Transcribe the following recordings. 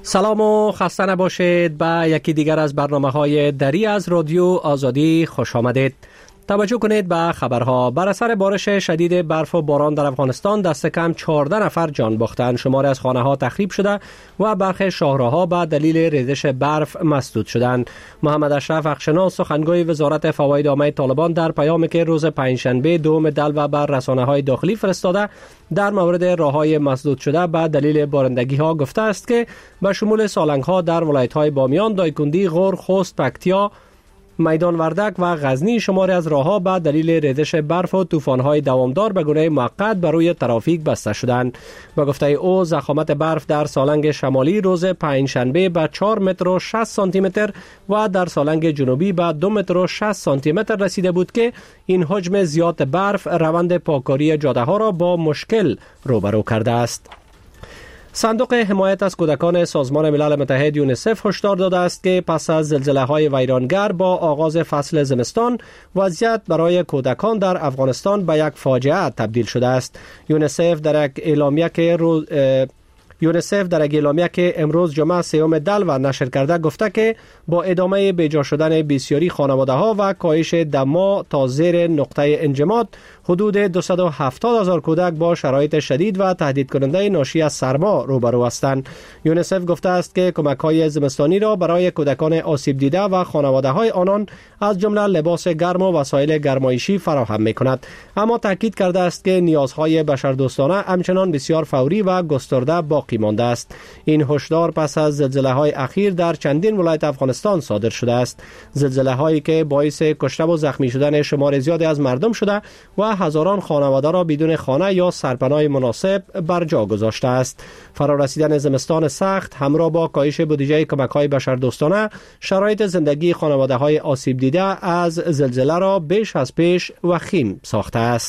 سلام و خسته نباشید. به یکی دیگر از برنامه‌های دری از رادیو آزادی خوش آمدید. توجه کنید به خبرها. بر اثر بارش شدید برف و باران در افغانستان دست کم 14 نفر جان باختند. شماری از خانه‌ها تخریب شده و برخی شاهراه‌ها به دلیل ریزش برف مسدود شدند. محمد اشرف اخشناس سخنگوی وزارت فواید عامه طالبان در پیامی که روز پنجشنبه دوم دلو بر رسانه‌های داخلی فرستاده در مورد راه‌های مسدود شده به دلیل بارندگی‌ها گفته است که به شمول سالنگ‌ها در ولایت‌های بامیان، دایکندی، غور، خوست، پکتیا، میدان وردک و غزنی شماری از راه‌ها به دلیل ریزش برف و طوفان‌های دوامدار به گونه موقت بر روی ترافیک بسته شدند. به گفته او ضخامت برف در سالنگ شمالی روز پنجشنبه به 4 متر و 60 سانتی متر و در سالنگ جنوبی به 2 متر و 60 سانتی متر رسیده بود که این حجم زیاد برف روند پاککاری جاده‌ها را با مشکل روبرو کرده است. صندوق حمایت از کودکان سازمان ملل متحد یونیسف هشدار داده است که پس از زلزله‌های ویرانگر با آغاز فصل زمستان وضعیت برای کودکان در افغانستان به یک فاجعه تبدیل شده است. یونیسف در یک اعلامیه که امروز جمعه سیوم دلو نشر کرده گفته که با ادامه بیجا شدن بسیاری خانواده‌ها و کاهش دما تا زیر نقطه انجماد، حدود 270,000 کودک با شرایط شدید و تهدید کننده ناشی از سرما روبرو هستند. یونیسف گفته است که کمک‌های زمستانی را برای کودکان آسیب دیده و خانواده‌های آنان از جمله لباس گرم و وسایل گرمایشی فراهم می‌کند، اما تاکید کرده است که نیازهای بشردوستانه همچنان بسیار فوری و گسترده باقی مانده است. این هشدار پس از زلزله‌های اخیر در چندین ولایت افغانستان صادر شده است. زلزله‌هایی که باعث کشته و زخمی شدن شمار زیادی از مردم شده و هزاران خانواده را بدون خانه یا سرپناه مناسب بر جا گذاشته است. فرارسیدن زمستان سخت همراه با کاهش بودجه کمک‌های بشردوستانه شرایط زندگی خانواده‌های آسیب دیده از زلزله را بیش از پیش وخیم ساخته است.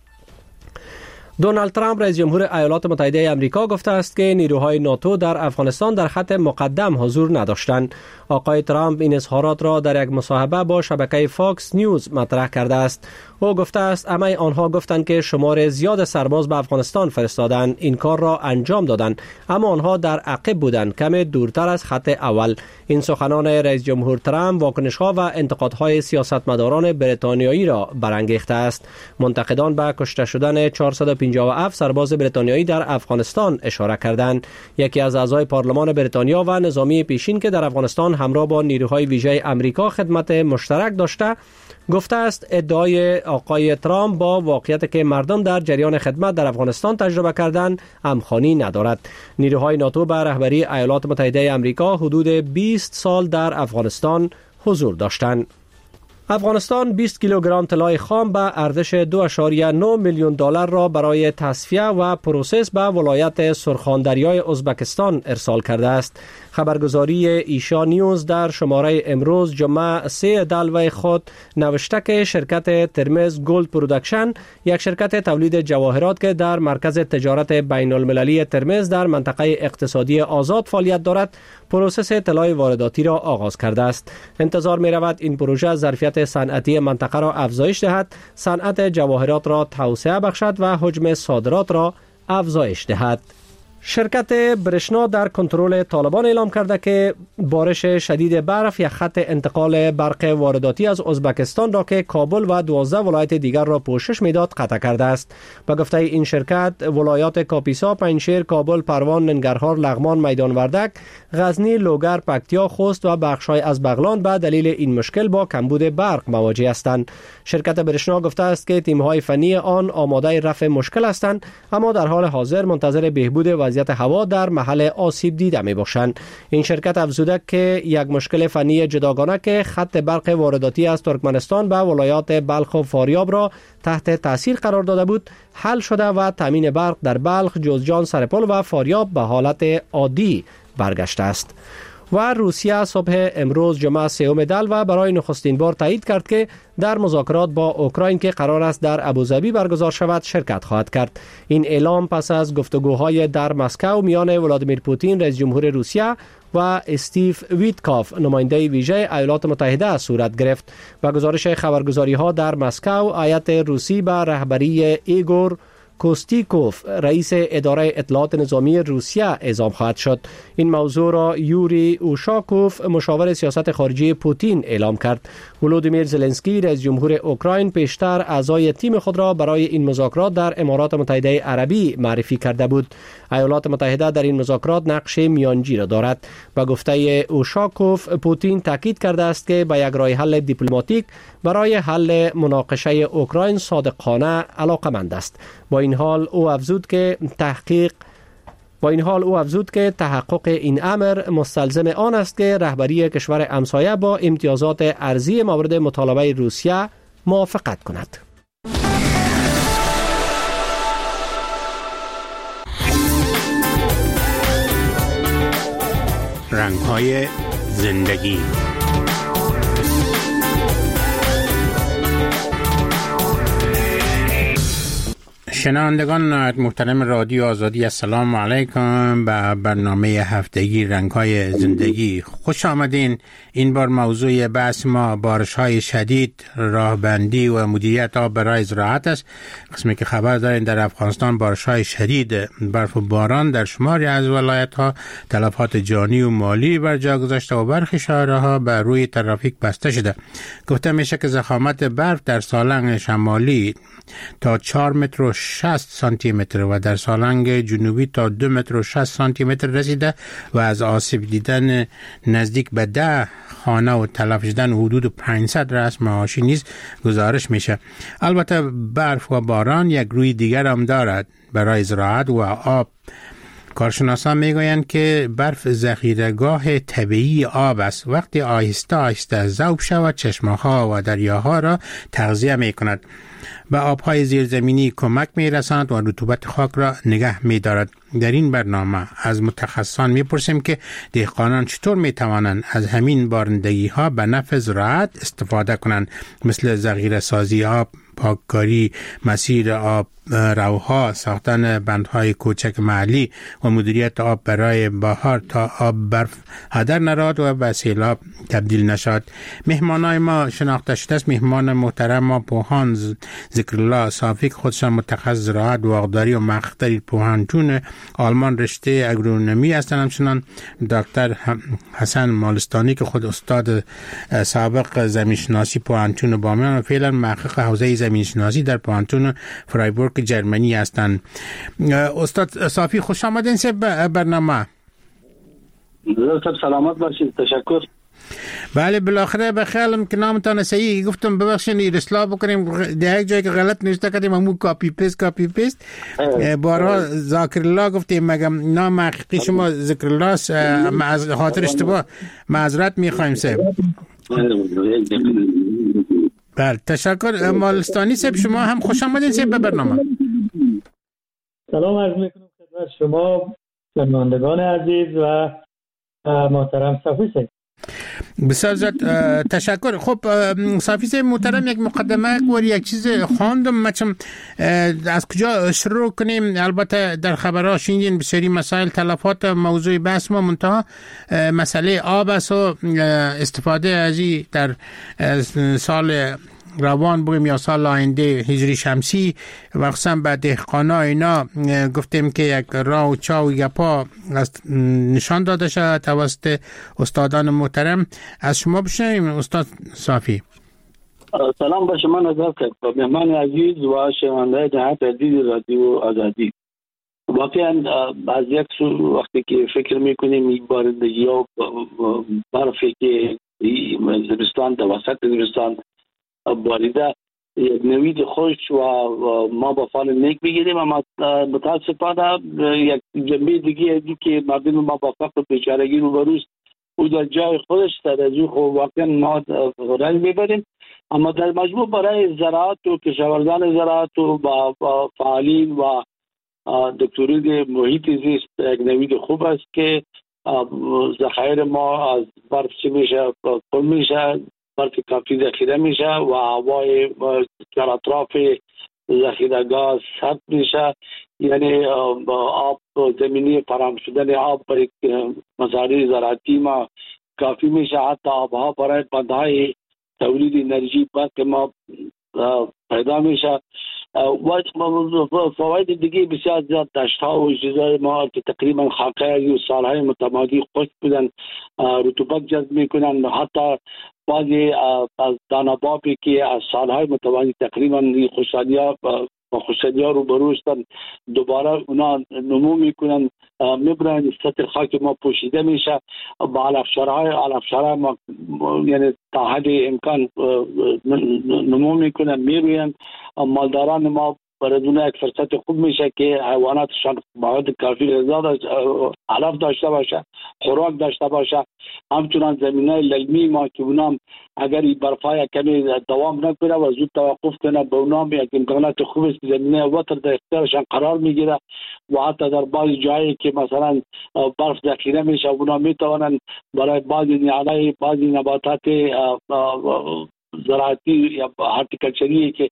دونالد ترامپ رئیس جمهور ایالات متحده آمریکا گفته است که نیروهای ناتو در افغانستان در خط مقدم حضور نداشتند. آقای ترامپ این اظهارات را در یک مصاحبه با شبکه فاکس نیوز مطرح کرده است. او گفته است همه آنها گفتند که شمار زیاد سرباز به افغانستان فرستادند، این کار را انجام دادند، اما آنها در عقب بودند، کمی دورتر از خط اول. این سخنان رئیس جمهور ترامپ واکنش‌ها و انتقادهای سیاستمداران بریتانیایی را برانگیخته است. منتقدان به کشته شدن 457 سرباز بریتانیایی در افغانستان اشاره کردند. یکی از اعضای پارلمان بریتانیا و نظامی پیشین که در افغانستان همراه با نیروهای ویژه آمریکا خدمت مشترک داشته گفته است ادعای آقای ترامپ با واقعیت که مردم در جریان خدمت در افغانستان تجربه کردند همخوانی ندارد. نیروهای ناتو به رهبری ایالات متحده آمریکا حدود 20 سال در افغانستان حضور داشتند. افغانستان 20 کیلوگرم طلای خام به ارزش 2.9 میلیون دلار را برای تصفیه و پروسس به ولایت سرخاندریای ازبکستان ارسال کرده است. خبرگزاری ایشا نیوز در شماره امروز جمعه 3 دلو خود نوشته که شرکت ترمز گولد پروداکشن، یک شرکت تولید جواهرات که در مرکز تجارت بین المللی ترمز در منطقه اقتصادی آزاد فعالیت دارد، پروسس طلای وارداتی را آغاز کرده است. انتظار می رود این پروژه ظرفیت صنعتی منطقه را افزایش دهد، صنعت جواهرات را توسعه بخشد و حجم صادرات را افزایش دهد. شرکت برشنا در کنترل طالبان اعلام کرده که بارش شدید برف یک خط انتقال برق وارداتی از ازبکستان را که کابل و 12 ولایت دیگر را پوشش میداد قطع کرده است. به گفته این شرکت، ولایات کاپیسا، پنجشیر، کابل، پروان، ننگرهار، لغمان، میدان وردک، غزنی، لوگر، پکتیا، خوست و بخش‌های از بغلان به دلیل این مشکل با کمبود برق مواجه هستند. شرکت برشنا گفته است که تیم‌های فنی آن آماده رفع مشکل هستند، اما در حال حاضر منتظر بهبود وضعیت هوا در محل آسیب دیده می باشند. این شرکت افزوده که یک مشکل فنی جداگانه که خط برق وارداتی از ترکمنستان به ولایات بلخ و فاریاب را تحت تاثیر قرار داده بود حل شده و تامین برق در بلخ، جوزجان، سرپل و فاریاب به حالت عادی برگشته است. و روسیه صبح امروز جمعه سیوم دلو برای نخستین بار تایید کرد که در مذاکرات با اوکراین که قرار است در ابوظبی برگزار شود شرکت خواهد کرد. این اعلام پس از گفتگوهای در مسکو میان ولادیمیر پوتین رئیس جمهور روسیه و استیو ویتکاف نماینده ویژه ایالات متحده صورت گرفت. و گزارش خبرگزاری‌ها در مسکو، هیئت روسی به رهبری ایگور کوستیکوف رئیس اداره اطلاعات نظامی روسیه اعزام خواهد شد. این موضوع را یوری اوشاکوف مشاور سیاست خارجی پوتین اعلام کرد. ولودیمیر زلنسکی رئیس جمهور اوکراین پیشتر اعضای تیم خود را برای این مذاکرات در امارات متحده عربی معرفی کرده بود. ایالات متحده در این مذاکرات نقش میانجی را دارد. با گفته اوشاکوف پوتین تاکید کرده است که به یک راه حل دیپلماتیک برای حل مناقشه اوکراین صادقانه علاقمند است. با این حال او افزود که تحقق این امر مستلزم آن است که رهبری کشور همسایه با امتیازات ارضی مورد مطالبه روسیه موافقت کند. رنگ‌های زندگی. شنوندگان محترم رادیو آزادی، السلام علیکم. به برنامه هفتگی رنگ‌های زندگی خوش آمدین. این بار موضوع بحث ما بارش‌های شدید، راهبندی و مدیریت آب برای زراعت است. قسمی که خبر دارین در افغانستان بارش‌های شدید، برف و باران در شماری از ولایت‌ها تلفات جانی و مالی بر جا گذاشته و برخی شهرها بر روی ترافیک بسته شده. گفته میشه که ضخامت برف در سالنگ شمالی تا 4 متر و 60 سانتی متر و در سالنگ جنوبی تا 2 متر و 60 سانتی متر رسیده و از آسیب دیدن نزدیک به 10 خانه و تلف شدن حدود 500 رأس معاشی نیز گزارش میشه. البته برف و باران یک روی دیگر هم دارد برای زراعت و آب. کارشناسان میگویند که برف ذخیره‌گاه طبیعی آب است. وقتی آهسته آهسته ذوب شود چشمه‌ها و دریاها را تغذیه میکند، به آبهای زیرزمینی کمک میرساند و رطوبت خاک را نگه میدارد. در این برنامه از متخصصان میپرسیم که دهقانان چطور میتوانند از همین بارندگی ها به نفع زراعت استفاده کنند، مثل ذخیره سازی آب، پاککاری مسیر آب روها، ساختن بندهای کوچک محلی و مدیریت آب برای بهار تا آب برف هدر نرود و به سیلاب تبدیل نشد. مهمانای ما شناخته شده است. مهمان محترم ما پوهان ذکرالله صافی، خودشان متخصص زراعت و باغداری و مقطع پوهنتون آلمان رشته اگرونومی هستند. همچنان دکتر حسن مالستانی که خود استاد سابق زمینشناسی پوهنتون بامیان و فعلا محقق حوزه زمینشناسی در پوهنتون فرایبورگ جرمنی هستند. استاد صافی خوش آمدین به برنامه. سلامت باشید. تشکر. بله بالاخره به خیالم که نامتان صحیح گفتم، ببخشید اصلاح بکنیم در یک جایی که غلط نوشته کردیم همون کاپی پیست بارها ذاکرالله گفتیم، مگم نام حقیقی شما ذکرالله است، از خاطر اشتباه معذرت میخوایم صاحب. بله تشکر. مالستانی صاحب شما هم خوش آمدین صاحب به برنامه. سلام عرض میکنم خدمت شما شنوندگان عزیز و محترم صافی صاحب. بسیار زیاد تشکر. خب صافی صاحب محترم، یک مقدمه و یک چیز خواندم، مچم از کجا شروع کنیم؟ البته در خبرها شنیدین بسیاری مسائل تلفات موضوع بحث ما، منتها مسئله آب است و استفاده از این در سال روان بگیم یا سال آینده هجری شمسی و خصوصا به دهقانا اینا گفتیم که یک راه و چا و گپا نشان داده شد توسط استادان محترم. از شما بشنویم استاد صافی. سلام به شما نظر کرد مهمان عزیز و شنونده جهت عزیز رادیو آزادی. واقعا از یک سو وقتی که فکر میکنیم این بارندگی ها برفی که زمستان در وسط زمستان باریده یک نوید خوش و ما با فال نیک بگیریم، اما متاسفانه یک جنبه دیگه ازی که مردم ما با فقر و بیچارگی روبروست او در جای خودش در از او واقعا ما رنج میبریم. اما در مجموع برای زراعت و کشاورزان زراعت و با فعالین و دکتری محیط زیست یک نوید خوب است که ذخایر ما از برف چی میشه پر میشه، برف کافی ذخیره میشه و هوای در اطراف ذخیره‌گاه سرد میشه، یعنی آب زمینی فراهم شدن آب برای مزارع زراعتی ما کافی میشه. حتی آبها برای بندهای تولید انرژی برق ما پیدا میشه و فواید دیگه بسیار زیاد دشت‌ها و چیزای ما که تقریبا خاکه و سالهای متمادی خشک بودن رطوبت جذب میکنن، حتی بعضی از دانه‌بابی که از سالهای متمادی تقریبا خوشحالی‌ها رو بروستن دوباره اونا نمو میکنن، میبرن سطح خاک ما پوشیده میشه با علفشارهای ما یعنی تا حد امکان نمو میکنن میروین. مالداران ما بدون یک فرصت خوب میشه که حیواناتشان مواد کافی غذا علف داشته باشه، خوراک داشته باشه. همچنان زمینای للمی ما که اونام اگر این برفای کمی دوام نکنه و زود توقف کنه به اونام یک امکانات خوب است، زمینه وتر در اختیارشان قرار میگیره و حتی در بعضی جایی که مثلا برف ذخیره میشه اونا میتوانن برای بعضی نباتات زراعتی یا هارتیکلچری که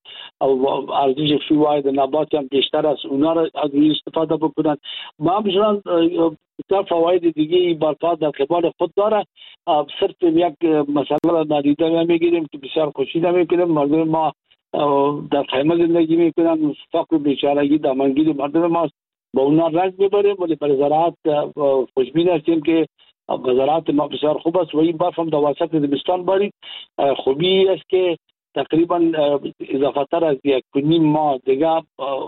ارزش فیواید نبات هم بیشتر است اونا را از استفاده بکنن. ما همچنان بسیار فواید دیگه برفا در قبال خود داره. صرف یک مسئله را نادیده نمیگیریم که بسیار خوشی نمیکنیم. مردم ما در خیمه زندگی میکنن، فقر بیچارگی دامنگیری مردم ما با اونا رنج میبریم، ولی برای زراعت خوشبین هستیم که زراعت ما بسیار خوب است و این برف هم در وسط زمستان بارید. خوبی است که تقریبا اضافه تر از 1.5 ماه دیگه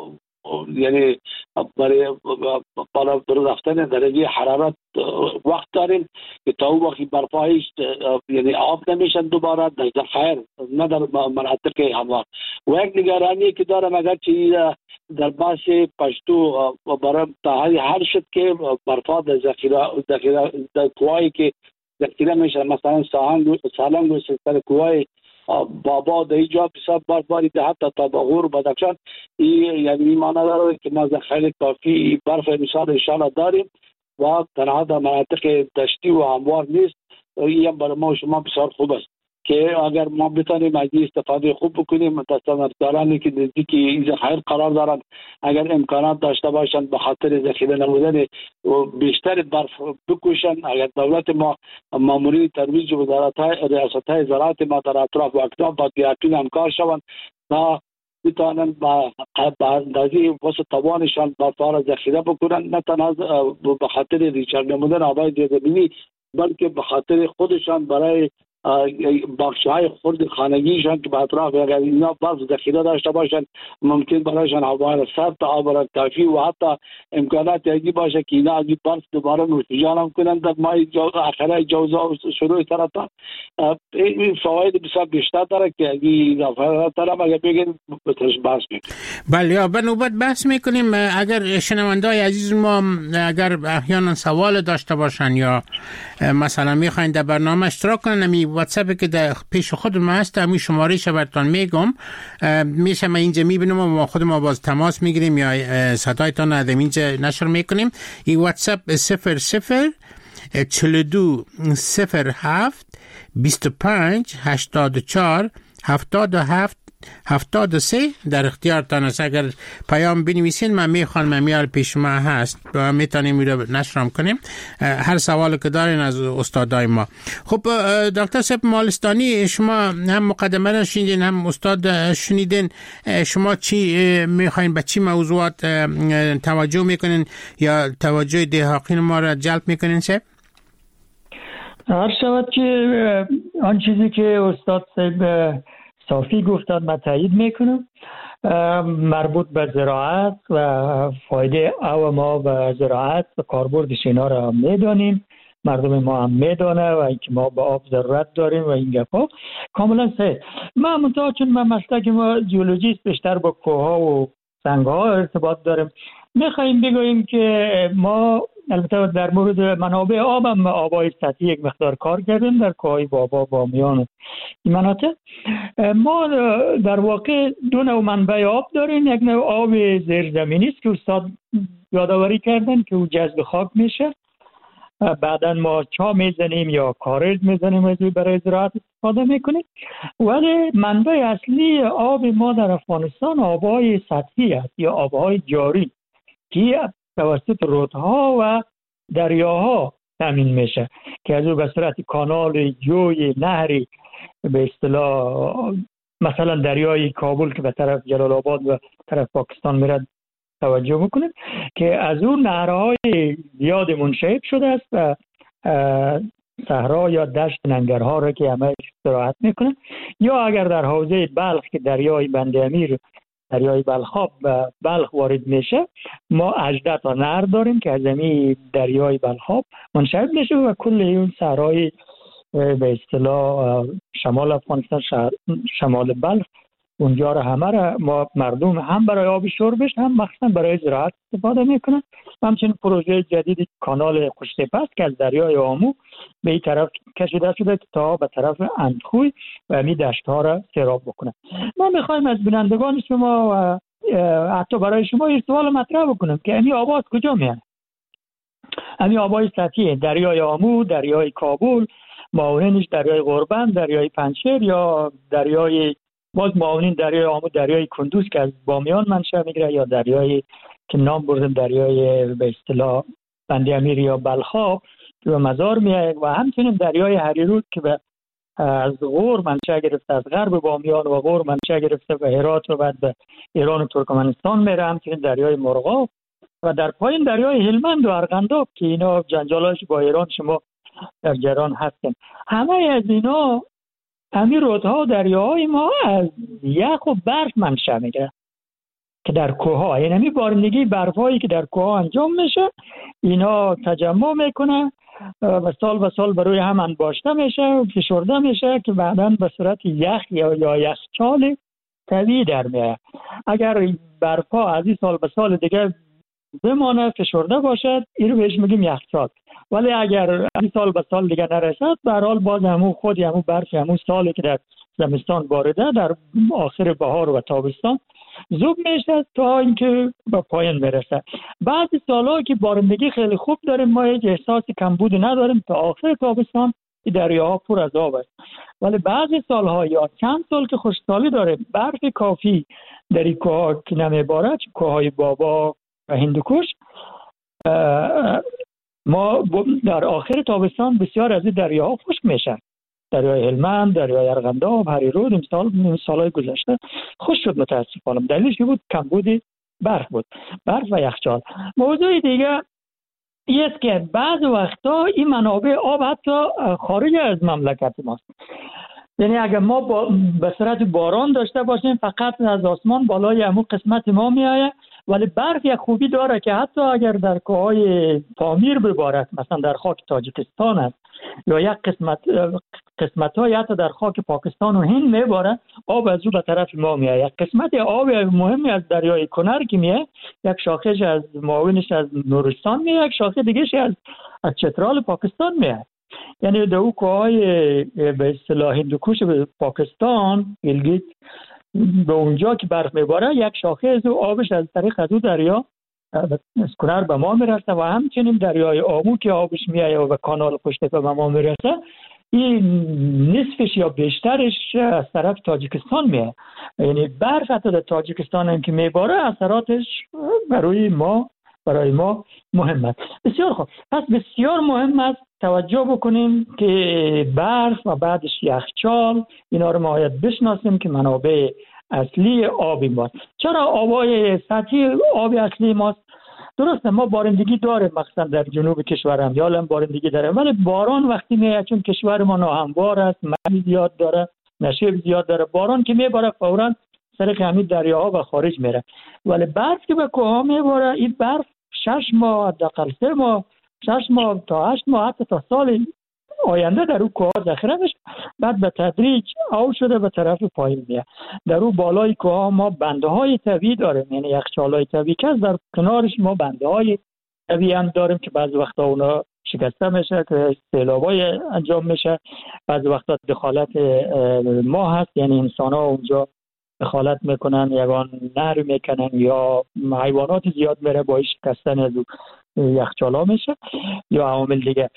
یعنی برای بالا رفتن درجه حرارت وقت داریم که تا اون وقت برفایش یعنی آب نمیشن دوباره در ذخایر نه در مناطق هوا. و یک نگرانی که دارم اگر چه در باس پشتو برای تا هر شد که برفا در ذخیره در کوهایی که ذخیره میشه، مثلا سالنگ و سر کوهای بابا در اینجا بسیار برفباری ده حتی تا باغور بدخشان یعنی معنی داره که ما ذخایر کافی برف امسال انشاءالله داریم و تنها در مناطق دشتی و هموار نیست. این برای ما و شما بسیار خوب است که اگر ما بتانیم از این استفاده خوب بکنیم. دستاندارانی که نزدیک این ذخایر قرار دارند اگر امکانات داشته باشند به خاطر ذخیره نمودن بیشتر برف بکوشند. اگر دولت ما مامورین ترویج و ریاست‌های زراعت ما در اطراف و اکناف با دیاکین همکار شوند تا بتانند با اندازه وسط توانشان برفا را ذخیره بکنند، نه تنها به خاطر ریچار نمودن آبای زیرزمینی بلکه به خاطر خودشان برای بخش‌های خرد خانگیشان که به اطراف اگر اینا برف ذخیره داشته باشند ممکن برایشان هوا سرد تا آب را کافی و حتی امکانات یکی باشه که اینا از این برف دوباره نوشیجان هم کنند در ماه آخره جوزا و شروع سرطان. این فواید بسیار بیشتر داره که اگه اضافه دارم اگر بگیم بهترش بحث میکنیم. بله یا به نوبت بحث میکنیم. اگر شنوندای عزیز ما اگر احیانا سوال داشته باشن یا مثلا میخواین در برنامه اشتراک کنن، واتساپی که در پیش خود ما هست همین شمارهش براتون میگم، میشه ما اینجا میبینیم و ما خود ما باز تماس میگیریم یا صدایتان از اینجا نشر میکنیم. این واتساپ 00 42 07 25 84 77 73 در اختیارتان است. اگر پیام بنویسین من میخوام میال پیش ما هست و میتونیم میره نشرم کنیم هر سوال که دارین از استادای ما. خب دکتر صاحب مالستانی، شما هم مقدمه را شنیدین هم استاد شنیدین، شما چی میخواین به چی موضوعات توجه میکنین یا توجه دهاقین ما را جلب میکنین؟ صاحب هر شود که آن چیزی که استاد صاحب صافی گفتن من تایید میکنم، مربوط به زراعت و فایده او ما به زراعت و کاربردش اینا را میدانیم، مردم ما هم میدانه و اینکه ما به آب ضرورت داریم و این گپا کاملا صحیح. من منتها چون من مسلک ما جیولوژیست بیشتر با کوهها و سنگها ارتباط داریم، میخواییم بگوییم که ما البته در مورد منابع آب هم آبای سطحی یک مقدار کار کردیم در کوههای بابا بامیان این مناطق. ما در واقع دو نوع منبع آب داریم، یک نوع آب زیرزمینی است که استاد یادآوری کردن که او جذب خاک میشه، بعدا ما چا میزنیم یا کارد میزنیم از برای زراعت استفاده میکنیم. ولی منبع اصلی آب ما در افغانستان آبهای سطحی است یا آبهای جاری که توسط رودها و دریاها تامین میشه که از او به صورت کانال، جوی، نهری به اصطلاح مثلا دریای کابل که به طرف جلال آباد و طرف پاکستان میره توجه بکنید که از اون نهرهای زیاد منشعب شده است و صحرا یا دشت ننگرها را که همه استراحت میکنه. یا اگر در حوزه بلخ که دریای بند امیر، دریای بلخاب و بلخ وارد میشه، ما 18 تا نهر داریم که از این دریای بلخاب منشعب میشه و کل اون صحرای به اصطلاح شمال افغانستان، شمال بلخ، اونجا را همه را ما مردم هم برای آب شربش هم مخصوصا برای زراعت استفاده میکنن. همچنین پروژه جدید کانال خوشتپه است که از دریای آمو به این طرف کشیده شده تا به طرف اندخوی و همین دشت ها را سیراب بکنه. ما میخوایم از بینندگان شما و حتی برای شما این سوال مطرح بکنم که همین آب از کجا میاد؟ همین آبای سطحی دریای آمو، دریای کابل، معاونینش دریای قربن، دریای پنجشیر یا دریای باز معاونین دریای آمو، دریای کندوز که از بامیان منشأ میگیره، یا دریای که نام بردیم دریای به اصطلاح بند امیر یا بلخاب که به مزار میاد، و همچنین دریای هریرود که به از غور منشأ گرفته، از غرب بامیان و غور منشأ گرفته به هرات و بعد به ایران و ترکمنستان میره. همچنین دریای مرغاب و در پایین دریای هلمند و ارغنداب که اینا جنجالاش با ایران شما در جریان هستن. همه از اینا همین رودها و دریاهای ما از یخ و برف منشأ میگیره که در کوه‌ها، یعنی همین بارندگی برفایی که در کوه‌ها انجام میشه اینا تجمع میکنه و سال به سال بروی هم انباشته میشه و فشرده میشه که بعداً به صورت یخ یا یخچال طبیعی در میاد. اگر برفا از این سال به سال دیگه بمانه فشرده باشد اینو بهش میگیم یخچال، ولی اگر این سال به سال دیگه نرسد به هر حال باز همون خود همون برف همون سالی که در زمستان بارده در آخر بهار و تابستان زوب میشه تا اینکه به پایان میرسه. بعضی سالها که بارندگی خیلی خوب داریم ما هیچ احساس کمبودی نداریم تا آخر تابستان دریاها پر از آب است، ولی بعضی سالها یا چند سال که خشکسالی داریم برف کافی در این کوه‌ها که نمیباره، کوههای بابا و هندوکش، ما در آخر تابستان بسیار از این دریاها خشک میشن. دریای هلمند، دریای ارغنداب، هریرود این سالهای گذشته خشک شد متاسفانه. دلیلش بود کمبود برف بود، برف و یخچال. موضوع دیگه است که بعض وقتا این منابع آب حتی خارج از مملکت ماست. یعنی اگر ما به صورت باران داشته باشیم فقط از آسمان بالای همون قسمت ما میآید، ولی برف یک خوبی داره که حتی اگر در کوههای پامیر ببارد، مثلا در خاک تاجیکستان است یا یک قسمت‌های حتی در خاک پاکستان و هند میباره، آب از او به طرف ما میاد. یک قسمت آب مهمی از دریای کنر که میاد، یک شاخهش از معاونش از نورستان میاد، یک شاخه دیگهش از چترال پاکستان میاد. یعنی در او کوههای به اصطلاح هندوکش پاکستان گیلگیت به اونجا که برف میباره یک شاخه از آبش از طریق از دریا از کنار به ما میرسه و همچنین دریای آمو که آبش میایه و به کانال خوشتپه به ما میرسه، این نصفش یا بیشترش از طرف تاجیکستان میایه. یعنی برف حتی در تاجیکستان هم که میباره اثراتش برای ما مهم است. بسیار خوب، پس بسیار مهم است توجه بکنیم که برف و بعدش یخچال اینا رو ما باید بشناسیم که منابع اصلی آبی ماست. چرا آبای سطحی آب اصلی ماست؟ درسته ما بارندگی داریم، مثلا در جنوب کشورم یا بارندگی داره، ولی باران وقتی میاد چون کشور ما ناهموار است، مد زیاد داره، نشیب زیاد داره، باران که میباره فوراً سر همین دریاها و خارج میره. ولی برف که به کوه‌ها میباره این برف 6 ماه حداقل 3 ماه 6 ماه تا 8 ماه حتی تا سال آینده در اون کوه ذخیره میشه، بعد به تدریج آب شده به طرف پایین میاد. در اون بالای کوه ما بنده های طبیعی داریم، یعنی یخچال های طبیعی که در کنارش ما بنده های طبیعی هم داریم که بعضی وقتا اونا شکسته میشه که سیلابای انجام میشه، بعضی وقتا دخالت ما هست، یعنی انسان ها اونجا دخالت میکنن، یگان نهر میکنن یا حیوانات زیاد میره باعث شکستن از یخچالا میشه یا عوامل دیگه،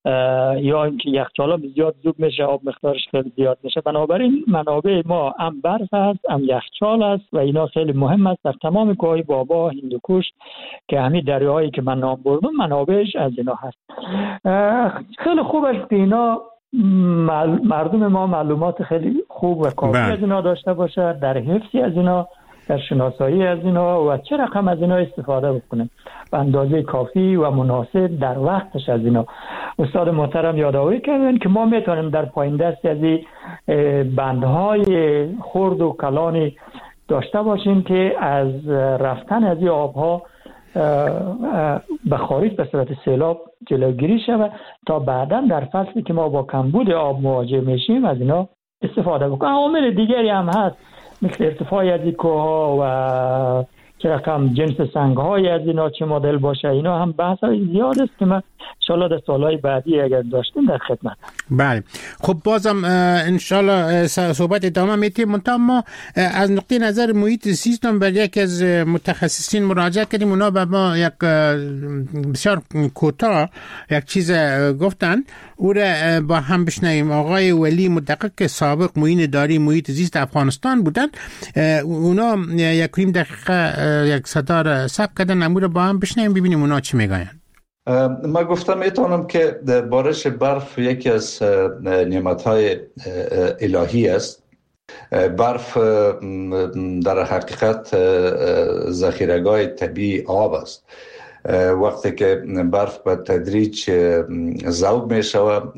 یا اینکه یخچالا زیاد زوب میشه، آب مقدارش خیلی زیاد میشه. بنابراین منابع ما هم برف هست هم یخچال است و اینا خیلی مهم است در تمام کوههای بابا، هندوکش که همین دریاهایی که من نام بردم منابعش از اینا هست. خیلی خوب است که اینا مردم ما معلومات خیلی خوب و کافی از اینا داشته باشه، در حفظی از اینا، در شناسایی از اینا و چه رقم از اینا استفاده بکنه به اندازه کافی و مناسب در وقتش از اینا. استاد محترم یادآوری کردن که ما میتونیم در پایین دست از این بندهای خرد و کلانی داشته باشیم که از رفتن از این آبها به خارج به صورت سیلاب جلوگیری شود تا بعدا در فصلی که ما با کمبود آب مواجه میشیم از اینا استفاده بکنیم. عوامل دیگری هم هست مثل ارتفاع از این کوه‌ها و چه رقم جنس سنگ‌های از اینا چه مدل باشه، اینا هم بحث زیاد است که من انشالله در سالهای بعدی اگر داشتیم در خدمت. بله خب بازم انشالله صحبت ادامه میتیم. منتها ما از نقطه نظر محیط زیست بر یک از متخصصین مراجعه کردیم، اونا به ما یک بسیار کوتاه یک چیز گفتن، او را با هم بشنویم. آقای ولی مدقق سابق معین اداری محیط زیست افغانستان بودن، اونا یک نیم دقیقه یک صدا ثبت کردن، امور با هم بشنویم ببینیم اونا چی میگن. ما گفتم میتونم که بارش برف یکی از نعمت‌های الهی است. برف در حقیقت ذخیره‌گاه طبیعی آب است. وقتی که برف به تدریج ذوب می شود،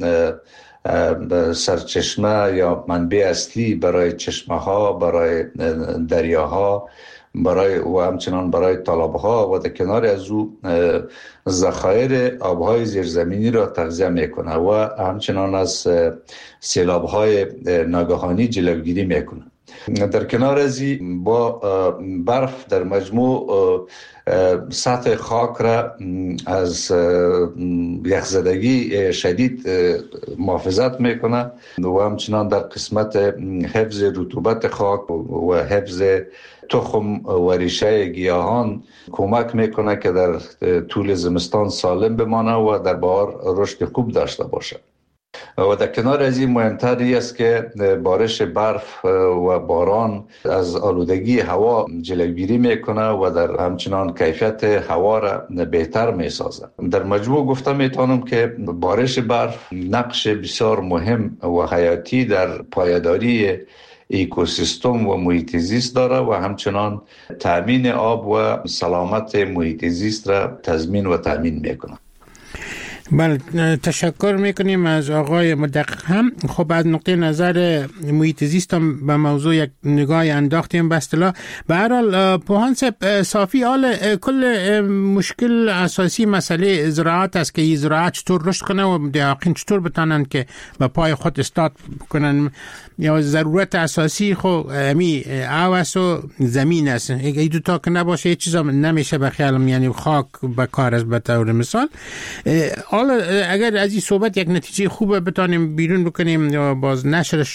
سرچشمه یا منبع اصلی برای چشمه ها، برای دریاها، برای و همچنان برای تالاب‌ها و در کنار از او ذخایر آب‌های زیرزمینی را تغذیه می‌کنه و همچنان از سیلاب‌های ناگهانی جلوگیری می‌کنه. در کنار از این با برف در مجموع سطح خاک را از یخزدگی شدید محافظت میکنه و همچنان در قسمت حفظ رطوبت خاک و حفظ تخم و ریشه گیاهان کمک میکنه که در طول زمستان سالم بمانه و در بهار رشد خوب داشته باشه. و در کنار از این مهمتر است که بارش برف و باران از آلودگی هوا جلوگیری میکنه و در همچنان کیفیت هوا را بهتر میسازه. در مجموع گفتم میتونم که بارش برف نقش بسیار مهم و حیاتی در پایداری اکوسیستم و محیط زیست داره و همچنان تامین آب و سلامت محیط زیست را تضمین و تامین میکنه. بله تشکر میکنیم از آقای مدقق هم. خب از نقطه نظر محیط زیست هم به موضوع یک نگاه انداختیم. به اصطلاح به هر حال پوهان صافی حال کل مشکل اساسی مسئله زراعت است که این زراعت چطور رشد کنه و دهقان چطور بتانن که به پای خود استاد کنن. یا ضرورت اساسی خو امی آواس و زمین است، اگه دو تا که نباشه هیچ چیز نمیشه به خیالم، یعنی خاک به کار است. به طور مثال حالا اگر از این صحبت یک نتیجه خوبه بتانیم بیرون بکنیم یا باز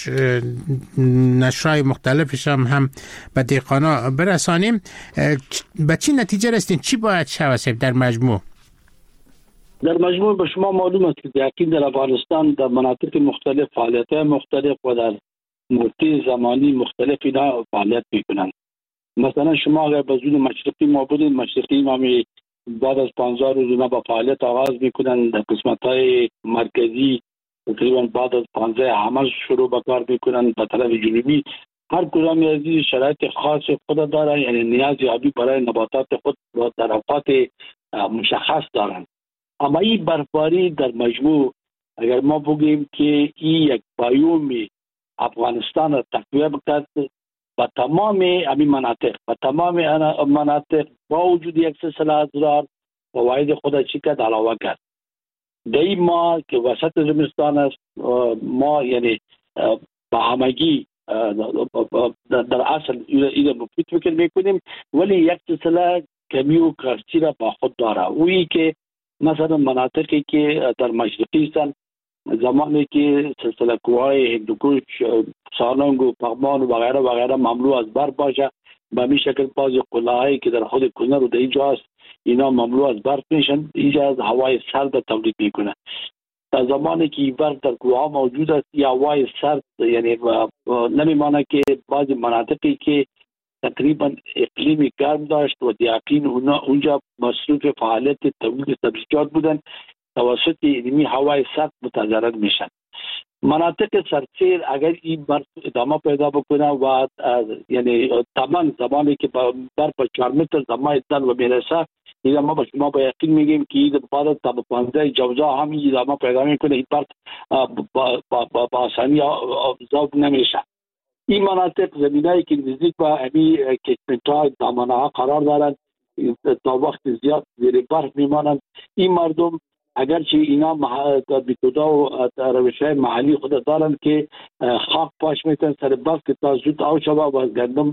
نشرهای مختلفش هم به دهقانا برسانیم، به چی نتیجه رسیدین؟ چی باید شود در مجموع؟ در مجموع به شما معلوم است که دهقان در افغانستان در مناطق مختلف فعالیت‌های مختلف و در مدت زمانی مختلف اینا فعالیت میکنند. مثلا شما اگر به زون مشرقی ما بودید، مشرقی ما بعد از 15 روز اینا با فعالیت آغاز میکنن. در قسمت‌های مرکزی تقریبا بعد از 15 همه شروع به کار میکنن. به طرف جنوبی هر کدام از این شرایط خاص خود داره، یعنی نیاز آبی برای نباتات خود و در اوقات مشخص دارند. اما این برفباری در مجموع اگر ما بگیم که این یک بایوم افغانستان را تقویه بکرد با تمام همین مناطق با وجود یک سلسله ازرار فواید خود چی کرد علاوه کرد. در ما که وسط زمستان است، ما یعنی با همگی در اصل این مفید فکر میکنیم، ولی یک سلسله کمی و کارچی را با خود داره. اویی که مثلا مناطقی که در مشرقی هستند، زمانی که سلسله کوههای هندوکش، سالنگ و پغمان و غیره و غیره مملو از برف باشه، به همین شکل بعض قلعه‌هایی که در خود کنر و در اینجا هست اینا مملو از برف میشن، اینجا از هوای سرد تولید میکنه. در زمانی که برف در کوه‌ها موجود است یا هوای سرد یعنی نمیمانه که بعضی مناطقی که تقریبا اقلیم گرم داشت و دهقان اونجا مصروف فعالیت تولید سبزیجات بودن، توسط اینمی هوای سرد متضرر میشن. مناطق سرسیر اگر این برف ادامه پیدا بکنه و یعنی تمام زمانی که برف 4 متر زمان دن و میرسه، این ما به شما با یقین میگیم که این بعد تا 15 جوزا هم ادامه پیدا میکنه. این برف با آسانی آبزاب نمیشه. این مناطق زمینایی که نزدیک به همین کشمک‌های دامنه‌ها قرار دارند تا وقت زیاد زیر برف میمانند. این مردم اگرچه اینا بیتودا و روش‌های محلی خود دارند که خاک پاش میتن سر برف که تا زود آب شوه و گندم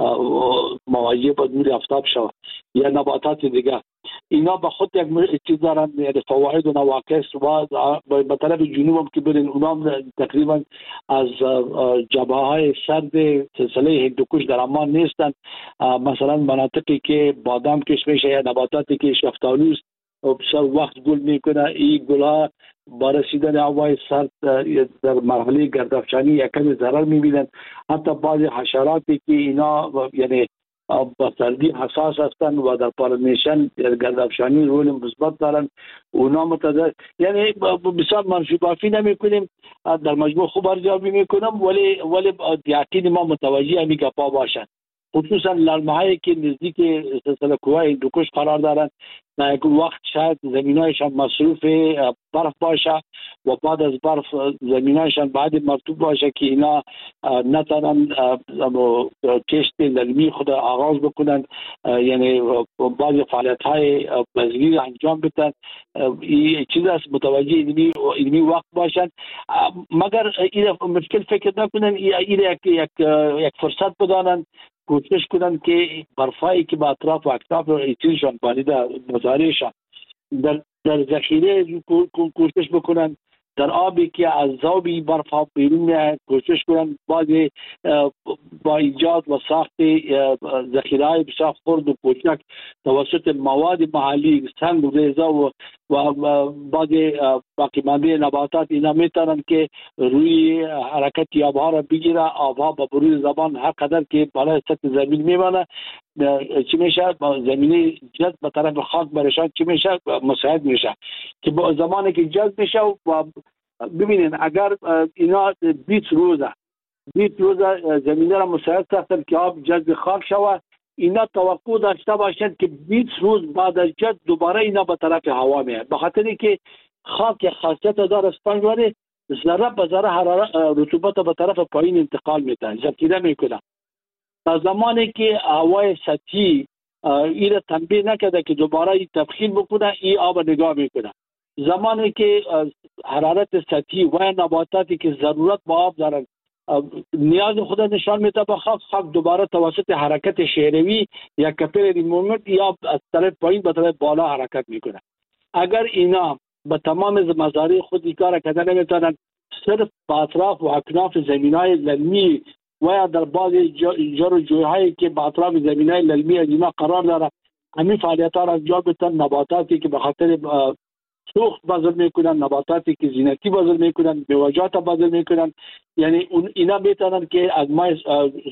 مواجه با نور آفتاب شوه یا نباتات دیگه. اینا به خود یک چیز دارن، یعنی فواید و نواقص و به طرف جنوب هم که برین اونا تقریبا از جبهه‌های سرد سلسله هندوکش در امان نیستن. مثلا مناطقی که بادام کش میشه یا نباتاتی که شفتالو بسیار وقت گل میکنه، این گلها با رسیدن هوای سرد در مرحله گردافشانی یکم ضرر میبینن. حتی بعضی حشراتی که اینا یعنی با سردی حساس هستند و در پالینیشن گردافشانی رول مثبت دارن، اونا متضرر. یعنی بسیار منشوبافی نمی کنیم، در مجموع خوب ارزیابی میکنم، ولی یقین ما متوجه همین گپا باشند. خصوصا لرمه‌هایی که نزدیک سلسله کوه هندوکش قرار دارند، در یک وقت شاید زمینایشان مصروف برف باشه و بعد از برف زمینایشان بعد مرطوب باشه که اینا نتونن کشت للمی خود آغاز بکنند، یعنی بعضی فعالیت‌های بزگیری انجام بدن. این چیز است متوجه علمی وقت باشند، مگر این مشکل فکر نکنن، این یک فرصت بدانند، کوشش کنن که برفایی که با اطراف و اکتاف ایتیشان بالیده مزارعشان در ذخیره کوشش بکنن، در آبی که از ذوبی برف ها بیرون میاد کوشش کنن با ایجاد و ساخت ذخیره‌های بسیار خرد و کوچک توسط مواد محلی سنگ و ریزه و بعض باقی مانده نباتات اینا میتونن که روی حرکت آبها را بگیره. آبها با بروز زبان هر قدر که بالای سطح زمین میمانه چی میشه، زمینه جذب به طرف خاک برشان چی میشه مساعد میشه که با زمانی که جذب میشه و ببینین اگر اینا 20 روزه زمینه را مساعد ساختن که آب جذب خاک شود، اینا توقع داشته باشند که 20 روز بعد از جذب دوباره اینا به طرف هوا میاد، به خاطر اینکه خاک خاصیت داره اسپنج ذره به ذره حرارت رطوبت به طرف پایین انتقال میده، ذخیره میکنه. تا زمانی که هوای سطحی این تنبیه نکرده که دوباره این تبخیر بکنه، این آب نگاه میکنه. زمانی که حرارت سطحی و نباتاتی که ضرورت به آب دارن نیاز خود نشان میده به خاک دوباره توسط حرکت شیروی یا کپیلری موومنت یا از طرف پایین به طرف بالا حرکت میکنه. اگر اینا به تمام مزارع خود کار کردن نمیتونن، صرف به اطراف و اکناف زمینای للمی و یا در بعضی جر جویهایی که به اطراف زمینای للمی اینا قرار داره همین فعالیت ها را انجام بدن، نباتاتی که به خاطر سوخت بذر میکنن، نباتاتی که زینتی بذر میکنن، میوه‌جات بذر میکنن، یعنی اینا میتونن که از مای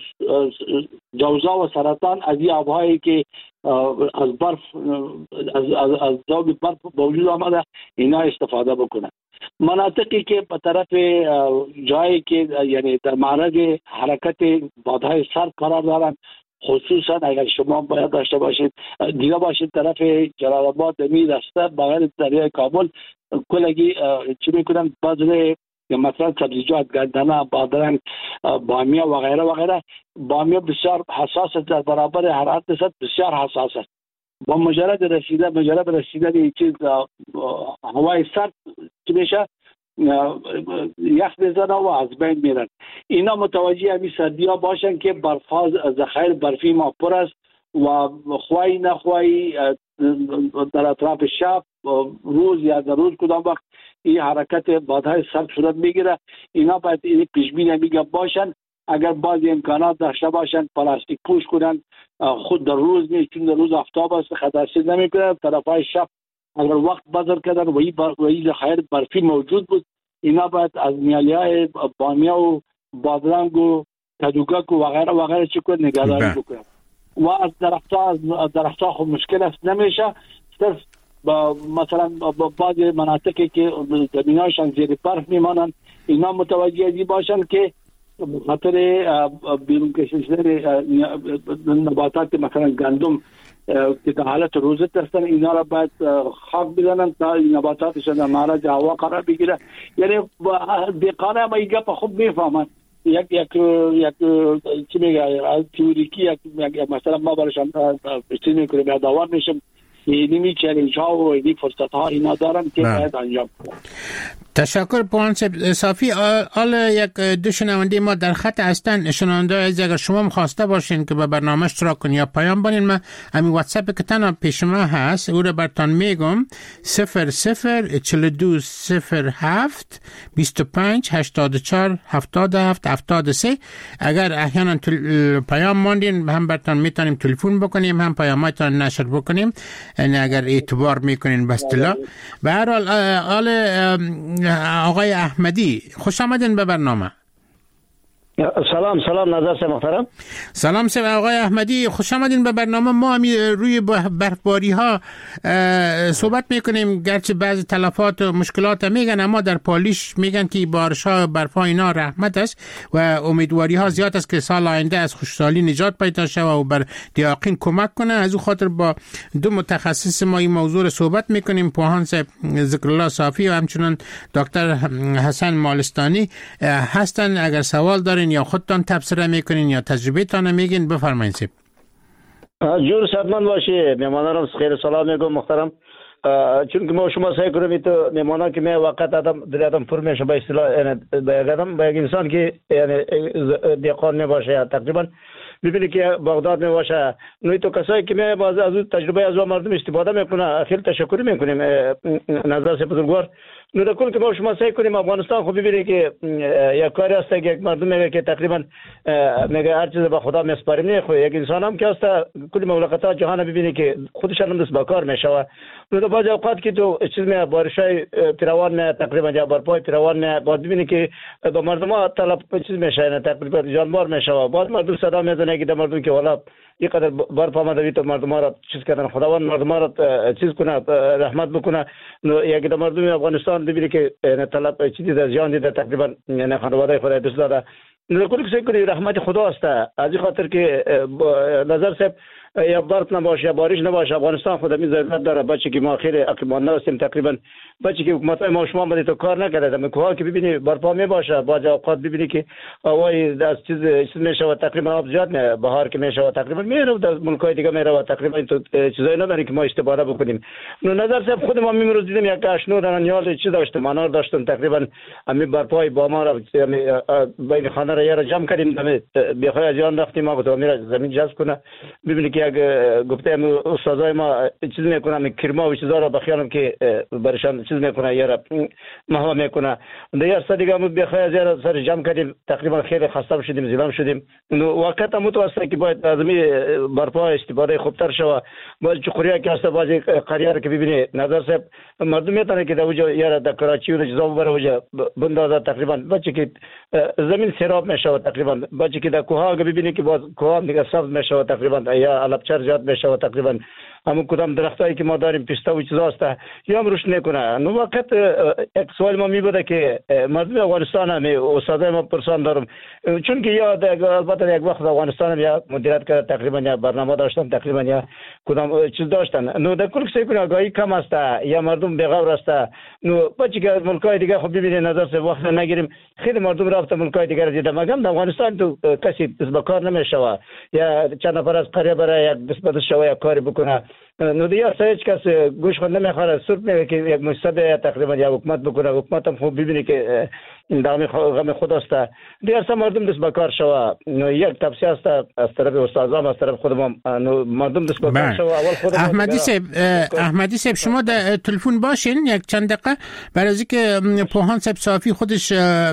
جوزا و سرطان از این آبهایی که از برف از ذوب برف وجود آمده اینا استفاده بکنن. مناطقی که به طرف جایی که یعنی در معرض حرکت بادهای سرد قرار دارن، خصوصا اگر شما باید داشته باشید دیده باشید طرف جلال آباد می رسته بغیر دریای کابل کلگی چی میکنن بذر یا مثلا سبزیجات گندنه، بادرنگ، بامیه و غیره و غیره. بامیه بسیار حساس است، در برابر حرارت سطح بسیار حساس است. با مجرد رسیدن این چیز هوای سرد چی میشه یخ بزنه و از بین میرن. اینا متوجه همین سردی ها باشن که برفاز ذخایر برفی ما پر است و خواهی نخواهی در اطراف شب روز یا در روز کدام وقت این حرکت بادهای سرد صورت میگیره. اینا باید این پیشبینی میگه باشن، اگر بعضی امکانات داشته باشن پلاستیک پوش کنن، خود در روز نیست چون در روز آفتاب است خطرسیز نمیکنه، طرفای شب اگر وقت بذر کردن و این ذخایر برفی موجود بود اینا باید از میالیای بامیه و بادرنگ و کدوگک و غیره چی کنه نگهداری بکنن. و از درختها خب مشکل است نمیشه، صرف مثلا با بعضی مناطقی که زمینایشان زیر برف میمانند اینا متوجه باشن که خاطر بیرون کشیدن نباتات مثلا گندم که در حالت روزت هستن، اینا را باید خاک بزنن تا نباتاتشون مارج هوا قرار بگیره. یعنی دقیقانه ما این گپ خوب میفهمن. یک چی میگه تئوریکی یک مثلا ما براشون چیز میکنیم یادآور میشم اینی چالش ها و اینی فرصت ها اینا دارن که باید انجام کنن. تشکر پوان صافی. حالا یک دو شنونده ما در خط هستن. شنونده از اگر شما خواسته باشین که به برنامه اشتراک کنین یا پیام بانین، من همین واتساپ که تنها پیش ما هست او رو برتان میگم 004207 25 84 77 73. اگر احیانا پیام ماندین هم برتان میتونیم تلفن بکنیم، هم پیاماتون نشر بکنیم اگر اعتبار میکنین. بستلا به هر حال آقای احمدی خوش آمدین به برنامه. سلام نظر محترم. سلام آقای احمدی، خوش آمدین به برنامه. ما روی برفباری ها صحبت میکنیم، گرچه بعضی تلفات و مشکلات میگن، اما در پالیش میگن که بارش ها برف ها اینا رحمت است و امیدواری ها زیاد است که سال آینده از خشکسالی نجات پیدا شود و بر دیاقین کمک کنه. از او خاطر با دو متخصص ما این موضوع رو صحبت میکنیم، پوهان ذکرالله صافی و همچنان دکتر حسن مالستانی هستن. اگر سوال دارین یا خودتان تبصره میکنین یا تجربه تان میگین بفرمایید. جور صحتمند باشی. میمانانم خیر سلام میگم محترم. چون که ما شما سعی کنیم تو میمانا که می وقت آدم پر میشه به اصطلاح، یعنی به یک انسان که یعنی دیقان نباشه تقریبا ببینی که بغداد می باشه، نوی تو کسایی که می باز از تجربه از مردم استفاده میکنه. خیلی تشکر میکنیم نظر بزرگوار. نو در کل که ما شما سعی کنیم افغانستان خود ببینید که یک کاری است که یک مردم میگه که تقریبا میگه هر چیز به خدا میسپاریم. نه خو یک انسان هم که است کل مملکت‌ها جهان ببینید که خودشان هم دست به کار میشوه. نو در بعضی اوقات که تو چیز می بارشای پیروان تقریبا یا برپای پیروان بعد ببینید که به مردم ها طلب چیز میشه، تقریبا جانمار میشوه. بعد مردم صدا میزنه که در مردم که والا اینقدر برف آمده تو مردم ها را چیز کردن، خداوند مردم ها را چیز کنه، رحمت بکنه. یک در مردم افغانستان ببینید که طلب چیزی در زیان دیده تقریبا، یعنی خانواده خدا دوست داره. نکته که سعی رحمت خدا است. از این خاطر که نظر صاحب یا برف نباشه یا بارش نباشه، افغانستان خود می ضرورت داره. بچه که ما خیلی عقلمند هستیم تقریبا، بچه که حکومت ما شما بده تو کار نکرده. میگه که ببینی برپا می باشه، بعض اوقات ببینی که هوای از چیز میشه و تقریبا آب زیاد نه، بهار که میشه و تقریبا میره در ملکای دیگه میره و تقریبا تو چیزایی نداره که ما استفاده بکنیم. نو نظر صاحب خود ما امروز دیدیم یک اشنو دارن یاد چیز داشتم، انار داشتم تقریبا همین برپای با ما را بین خانه را یه جمع کردیم، بخوای از جان رفتیم ما گفتم میره زمین جذب کنه. ببینی که گفته استادای ما چیز میکنن کرما و چیزا را بخیالم که برشان چیز میکنه یا محو میکنه. دیگه است دیگه ما بخوای زیاد سر جمع کردیم، تقریبا خیلی خسته شدیم، زیرام شدیم. وقت متوسط که باید از می برپا استفاده خوبتر شوه. باز چقوریا که است بازی قریار که ببینی نظر صاحب مردم میتونه که دوجا یا در کراچی و جزا بره وجا بندازه تقریبا بچه که زمین سیراب میشه تقریبا، بچه که در کوها ببینی که باز کوها دیگه سبز میشه تقریبا یا علبچر زیاد میشه تقریبا. همون کدام درختایی که ما داریم پیستا و چیزا است یا هم روش نکنه. نو وقت یک سوال ما میبوده که مردم افغانستان هم استادای ما پرسان دارم، چون که یا البته یک وقت افغانستان هم یا مدیریت کرده تقریبا یا برنامه داشتن تقریبا یا کدام چیز داشتن. نو در کل سعی کنه آگاهی کم است یا مردم بی‌غور است. نو بچه که ملکای دیگه خب ببینید نظر سے وقت نگیریم، خیلی مردم رفته ملکای دیگه دیدم، مگم در افغانستان تو کسی دست به کار نمیشه یا چند نفر از قریه برای یک دست به دست شوه یک کاری بکنه. نو دیگه هیچ کس گوش خود نمیخوره، صرف میگه که یک مستبد تقریبا یا حکومت بکنه. حکومت هم خوب ببینی که دامی غم خود است. دیگه اصلا مردم دست به کار شوه. یک تفسیر است از طرف استادام از طرف خودم، مردم دست به کار شوه. اول خودم احمدی صاحب شما در تلفن باشین یک چند دقیقه، برای اینکه پوهان صاحب صافی خودش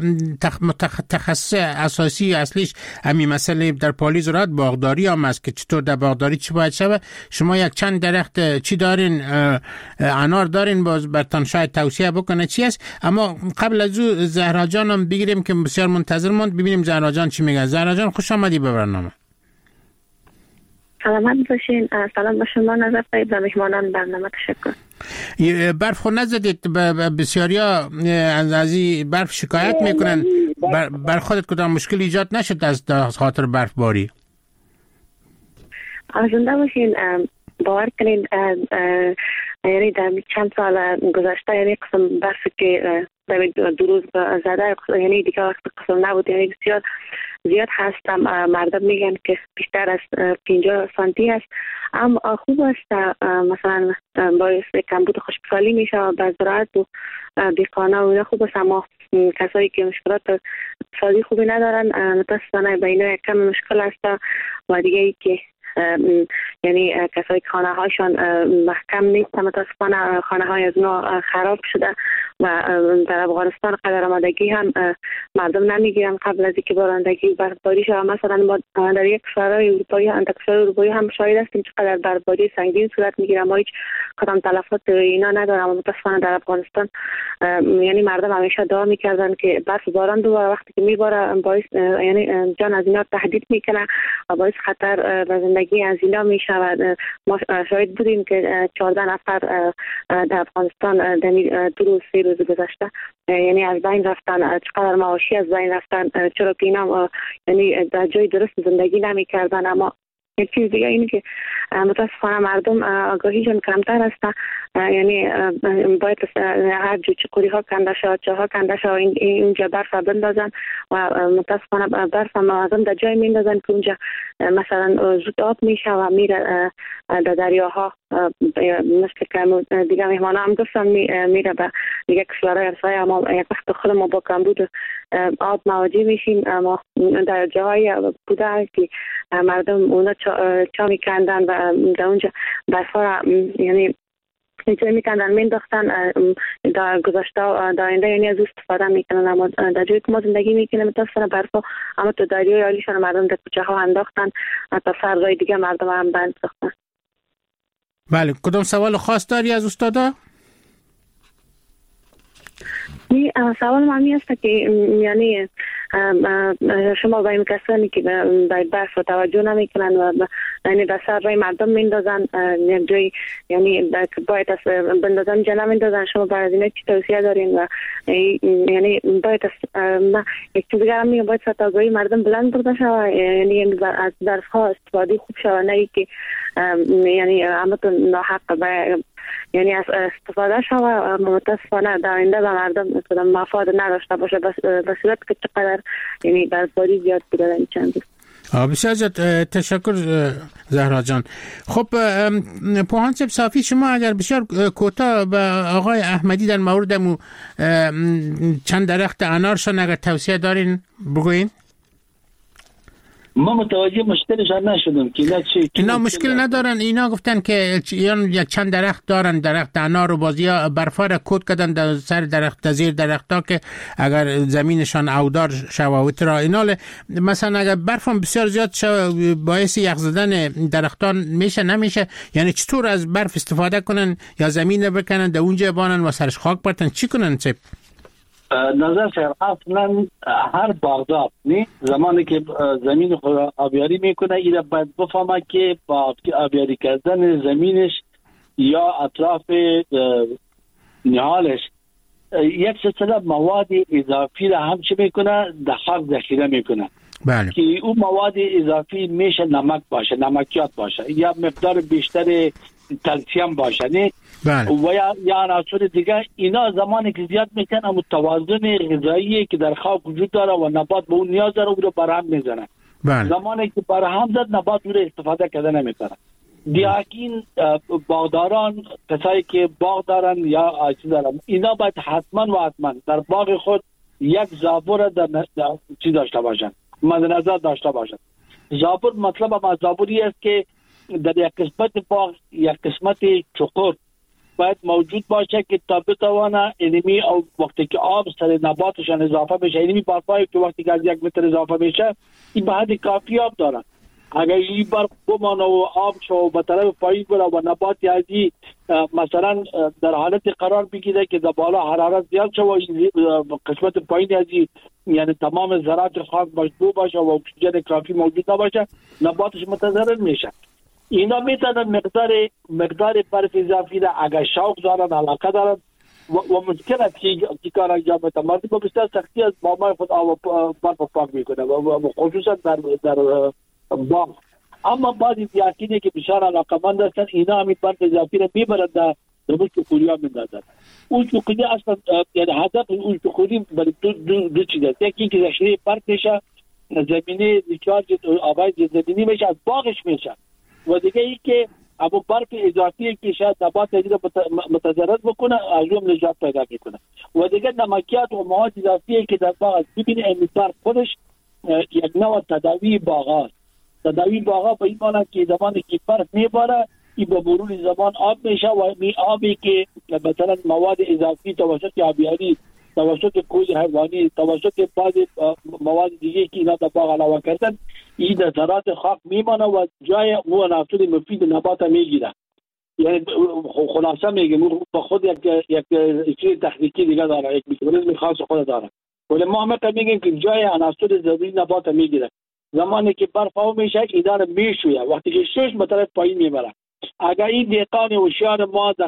تخصص اساسی اصلیش همین مسئله در پالیز راد باغداری هم است که چطور در باغداری چی باید شود. شما یک چند درخت چی دارین؟ انار دارین؟ باز برتان شاید توصیه بکنه چی است. اما قبل از او زهرا جان هم بگیریم که بسیار منتظر موند، ببینیم زهرا جان چی میگه. زهرا جان خوش آمدی به برنامه. سلامت باشین. سلام به شما نظر طیب و مهمانان برنامه. تشکر. برف خود نزدید؟ بسیاریا از این برف شکایت میکنن. بر خودت کدام مشکل ایجاد نشد از خاطر برف باری؟ زنده باشین. باور کنین یعنی در چند سال گذشته یعنی قسم برفی که در دو روز زده یعنی دیگه وقت قسم نبود، یعنی بسیار زیاد هست. مردم میگن که بیشتر از 50 سانتی است. اما خوب است مثلا باعث کمبود خشکسالی میشه و به زراعت و دیقانه و اینا خوب است. اما کسایی که مشکلات اقتصادی خوبی ندارن متاسفانه به اینا کم مشکل است. و دیگه ای که یعنی کسایی که خانه هاشون محکم نیست متاسفانه خانه های از اونا خراب شده و در افغانستان قدر آمادگی هم مردم نمیگیرن قبل از اینکه بارندگی برفباری شود. مثلا ما در یک کشورهای اروپایی هم شاهد هستیم چقدر برفباری سنگین صورت میگیره، ما هیچ کدام تلفات اینا نداریم. متاسفانه در افغانستان یعنی مردم همیشه دعا میکردن که برف باران دوباره وقتی که میباره باعث یعنی جان از اینا تهدید میکنه و باعث خطر به زندگی از اینا میشود. ما شاهد بودیم که 14 نفر در افغانستان در 2 روز 3 روز گذشته یعنی از بین رفتن. چقدر معاشی از بین رفتن چرا که اینا یعنی در جای درست زندگی نمیکردن. اما یک چیز دیگه اینه که متاسفانه مردم آگاهیشون کمتر است. یعنی باید هر جو چقوری ها کنده شد، جاها کنده شد اینجا برف بندازن و متاسفانه برف معظم در جای میندازن که اونجا مثلا زود آب میشه و میره در دریاها. مثل که دیگه مهمان هم گفتن میره به دیگه کشورهای ارسای. اما یک وقت خود ما با کمبود آب مواجه میشیم. اما در جاهای بوده که مردم اونا چا میکندن و در اونجا برفا یعنی اینجا میکندن مینداختن در گذشته در آینده یعنی از استفاده میکنن. اما در جایی که ما زندگی میکنیم متاسفانه برفا اما تو دریای عالیشان مردم در کوچه ها انداختن تا فردای دیگه مردم هم بند ساختن. بله، کدام سوال خاص داری از استادا؟ سوال مهمی است که یعنی شما با این کسانی که به برف توجه نمیکنن و یعنی به سر رای مردم میندازن یک جایی یعنی باید از بندازن جا نمیندازن، شما برای اینا چی توصیه دارین؟ و یعنی باید یک چیز دیگه هم میگم باید سطح آگاهی مردم بلند برده شود، یعنی از برف ها استفاده خوب شود، نه که یعنی همه ناحق یعنی از استفاده شود متاسفانه در آینده به مردم مفاد نداشته باشه به صورت که چقدر یعنی برفباری زیاد بوده در این چند روز. بسیار زیاد تشکر زهرا جان. خب پوهان صافی، شما اگر بسیار کوتاه به آقای احمدی در مورد چند درخت انارشان اگر توصیه دارین بگوین. ما متوجه مشکلشان نشدم که اینا مشکل ندارن. اینا گفتن که یک چند درخت دارن، درخت انار و بازیا برفا را کود کردن در سر درخت زیر درختا که اگر زمینشان اودار شود را اینال مثلا اگر برفم بسیار زیاد شود باعث یخ زدن درختان میشه نمیشه، یعنی چطور از برف استفاده کنن یا زمین بکنن در اونجا بانن و سرش خاک برتن چی کنن؟ چه نظر شهر اصلا هر باغدار زمانی که زمین خود آبیاری میکنه اینا باید بفهمه که با آبیاری کردن زمینش یا اطراف نهالش یک سلسله مواد اضافی را هم چه میکنه در خاک ذخیره میکنه. بله. که اون مواد اضافی میشه نمک باشه، نمکیات باشه یا مقدار بیشتر کلسیم باشه نه. بله. و یا عناصر دیگه اینا زمانی که زیاد میکنه متوازن غذایی که در خاک وجود داره و نبات به اون نیاز داره او رو برهم میزنه. بله. زمانی که برهم زد نبات او رو استفاده کرده نمیکنه. دیاکین باغداران کسایی که باغ دارن یا چیز دارن اینا باید حتما در باغ خود یک زابور در چیز داشته باشن، مد نظر داشته باشن. زابور مطلب از زابوری است که در یک قسمت باغ یک قسمت چقور باید موجود باشه که تا بتوانه اینمی او وقتی که آب سر نباتشان اضافه بشه، اینمی برفایی که وقتی که از 1 متر اضافه بشه این به حد کافی آب دارن. اگر این برف بمانه و آب شو به طرف پایین بره و نبات یازی مثلا در حالت قرار بگیره که در بالا حرارت زیاد شو و قسمت پایین یازی یعنی تمام ذرات خاک مشبوع باشه و اکسیژن کافی موجود نباشه نباتش متضرر میشه. اینا میتونن مقدار برف اضافی را اگر شوق دارن علاقه دارن و ممکن است که کار انجام بدن. مردم با بسیار سختی از بامای خود آب برف پاک میکنه و خصوصا در باغ. اما بعضی دیارتینه که بسیار علاقمند هستن اینا همین برف اضافی را میبرن در اون چکوریا میندازن. اون چکوری اصلا یعنی هدف اون چکوری برای دو چیز است. یکی که زشته برف میشه، زمینه ریچارج آبای زمینی میشه، از باغش میشه. و دیگه ای که ابو برف اضافی که شاید نبات دیگه متضرر بکنه از اون نجات پیدا میکنه. و دیگه نمکیات و مواد اضافی که در باغ است. ببینید این برف خودش یک نوع تداوی باغ است. تداوی باغ به این معنی که زمانی که برف میباره این به مرور زمان آب میشه و می آبی که مثلا مواد اضافی توسط آبیاری، توسط کوز حیوانی، توسط بعض مواد دیگه که اینا در باغ علاوه کردن این در ذرات خاک میمانه و جای او عناصر مفید نبات میگیره. یعنی خلاصه میگم با خود یک چیز تکنیکی دیگه داره، یک میکروبیسم خاص خود داره. ولی ما هم میگیم که جای عناصر ضروری نبات میگیره. زمانی که برف او میشه اینا رو میشویه، وقتی که شوش به طرف پایین میبره. اگر این دهقان هوشیار ما در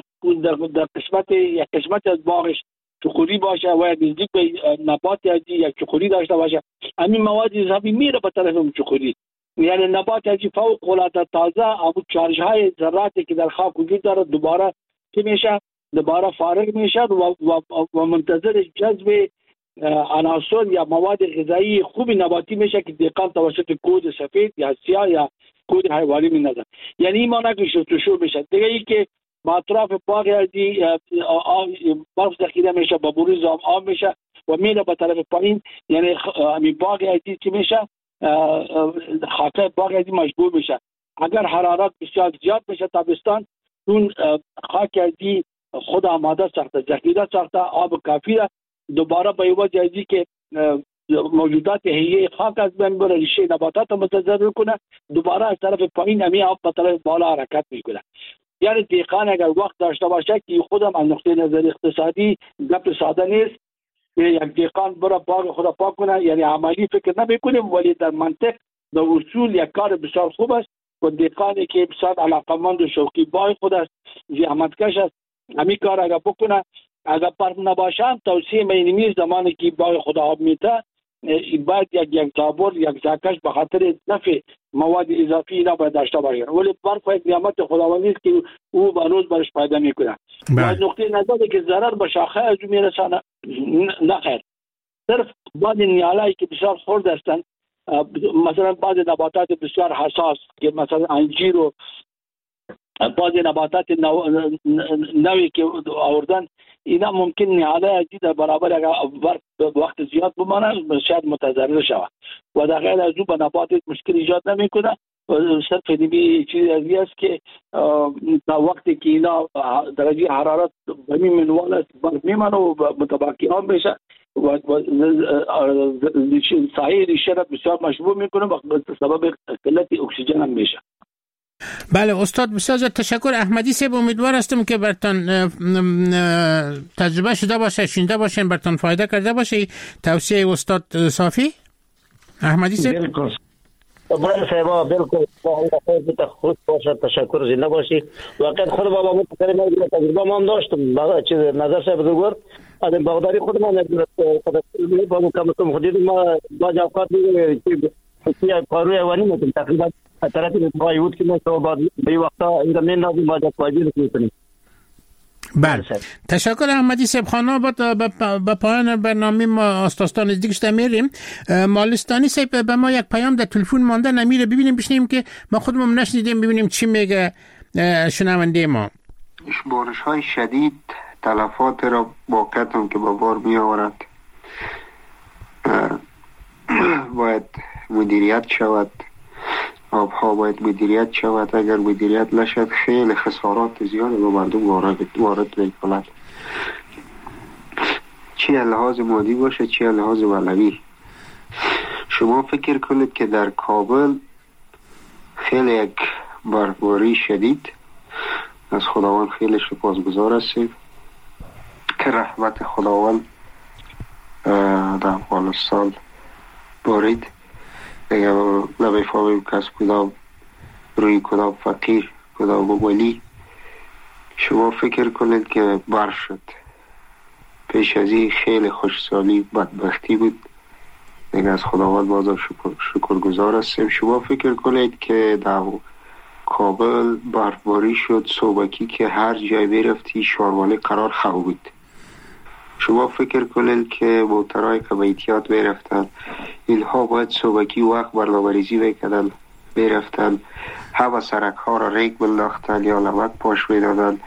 قسمت از باغش چخوری باشه و نزدیک به نبات یک چخوری داشته باشه، همین مواد اضافی میره به طرف اون چخوری. یعنی نبات از فوق العاده تازه ابو چارج های ذراتی که در خاک وجود داره دوباره چی میشه؟ دوباره فارغ میشه و منتظر جذب عناصر یا مواد غذایی خوبی نباتی میشه که دهقان توسط کود سفید یا سیاه یا کود حیوانی میندازه. یعنی این معنی که شو میشه. دیگه ای که با اطراف باغ ازی برف ذخیره میشه، با بروز آب میشه و میره به طرف پایین. یعنی همین باغ ازی چی میشه؟ خاکه باغ ازی مشغول میشه. اگر حرارت بسیار زیاد میشه تابستان، اون خاک ازی خود آماده ساخته، ذخیره ساخته، آب کافی ده، دوباره به وجه ازی که موجودات حیه خاک از بین بره، ریشه نباتات متضرر کنه، دوباره از طرف پایین همی آب به طرف بالا حرکت میکنه. یعنی دهقان اگر وقت داشته باشه که خودم از نقطه نظر اقتصادی گپ ساده نیست یک دهقان بره باغ خود پاک کنه، یعنی عملی فکر نمیکنیم ولی در منطق در اصول یک کار بسیار خوب است. و دهقانی که بسیار علاقمند و شوقی باغ خود است، زحمتکش است، همین کار اگر بکنه، اگر برف نباشه هم توصیه مینیمی زمانی که باغ خود آب میته باید یک تابور یک زاکش به خاطر دفع مواد اضافی را باید داشته باشه. ولی برف یک نعمت خداوندی است که او به روز برش پیدا میکنه. از نقطه نظری که ضرر به شاخه از او میرسانه نه خیر. صرف بعض نیالایی که بسیار خرد هستند، مثلا بعض نباتات بسیار حساس که مثلا انجیر و بعض نباتات نوی که آوردن، اینا ممکن نهاله ازی در برابر اگر وقت زیاد بمانه شاید متضرر شود و در غیر از او به نبات مشکل ایجاد نمیکنه. صرف دیگه چیزی ازی است که تا وقتی که اینا درجه حرارت به این منوال است برف میمانه و متباکی آن میشه و سایه ریشه را بسیار مشبوع میکنه و سبب قلت اکسیژن هم میشه. بله استاد بسیار تشکر. احمدی صاحب امیدوار هستم که برتان تجربه شده باشه، شنیده باشین، برتان فایده کرده باشه توصیه استاد صافی. احمدی صاحب بالکل بله صاحب، بالکل با خود باشه، تشکر، زنده باشی. واقعا خود بابا متکرم تجربه ما هم داشتم، بعد چیز نظر صاحب دوگر از باغداری خود ما نگرفت با مکمل خودی ما باج اوقات دیگه کاروی حیوانی میتونیم تقریبا طرفی پایود که ما بعد به وقتا این زمین لازم باید پایداری کنیم. بله تشکر احمدی صاحب خانم. با پایان برنامه ما آستان نزدیک شده میریم. مالستانی صاحب به ما یک پیام در تلفن مانده نمیره، ببینیم بشنیم که ما خودمون نشنیدیم، ببینیم چی میگه شنونده ما. بارش های شدید تلفات را واقعتون که با بار می آورد، باید مدیریت شود، آبها باید مدیریت شود. اگر مدیریت نشد خیلی خسارات زیاد به مردم وارد می‌کند، چه لحاظ مادی باشه چه لحاظ معنوی. شما فکر کنید که در کابل خیلی یک برفباری شدید، از خداوند خیلی سپاسگزار هستیم که رحمت خداوند در افغانستان بارید. اگر نمیفهمیم که از کدام روی کدام فقیر کدام ولی. شما فکر کنید که برف شد، پیش از این خیلی خوشسالی بدبختی بود، دیگه از خداوند بازم شکرگزار هستیم. شما فکر کنید که در کابل برفباری شد صبحکی که هر جای برفتی شاروانه قرار خواه بود. شما فکر کنید که موترهای که به احتیاط برفتن، اینها باید صبحکی وقت برنامه‌ریزی میکردن، برفتن همه سرک ها را ریگ بنداختن یا نمک پاش میدادن،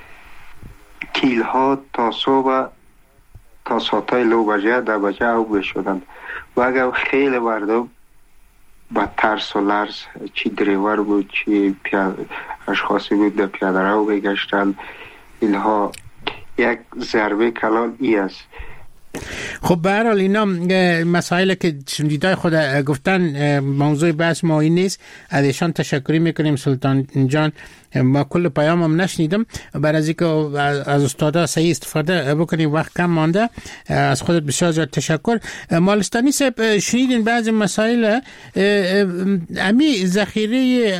کیل ها تا صبح تا ساعتای 9 بجه 10 بجه او بشدن. و اگر خیلی مردم با ترس و لرز، چی دریور بود چی اشخاصی بود در پیاده رو بگشتن، اینها یک ضربه کلان ای است. خب به هر حال اینا مسائل که شنیدای خود گفتن موضوع بحث ما این نیست. از ایشان تشکری میکنیم سلطان جان. ما کل پیام هم نشنیدم، برای از اینکه از استادا صحیح استفاده بکنیم، وقت کم مانده. از خودت بسیار زیاد تشکر. مالستانی صاحب شنیدین بعضی مسائل امی ذخیره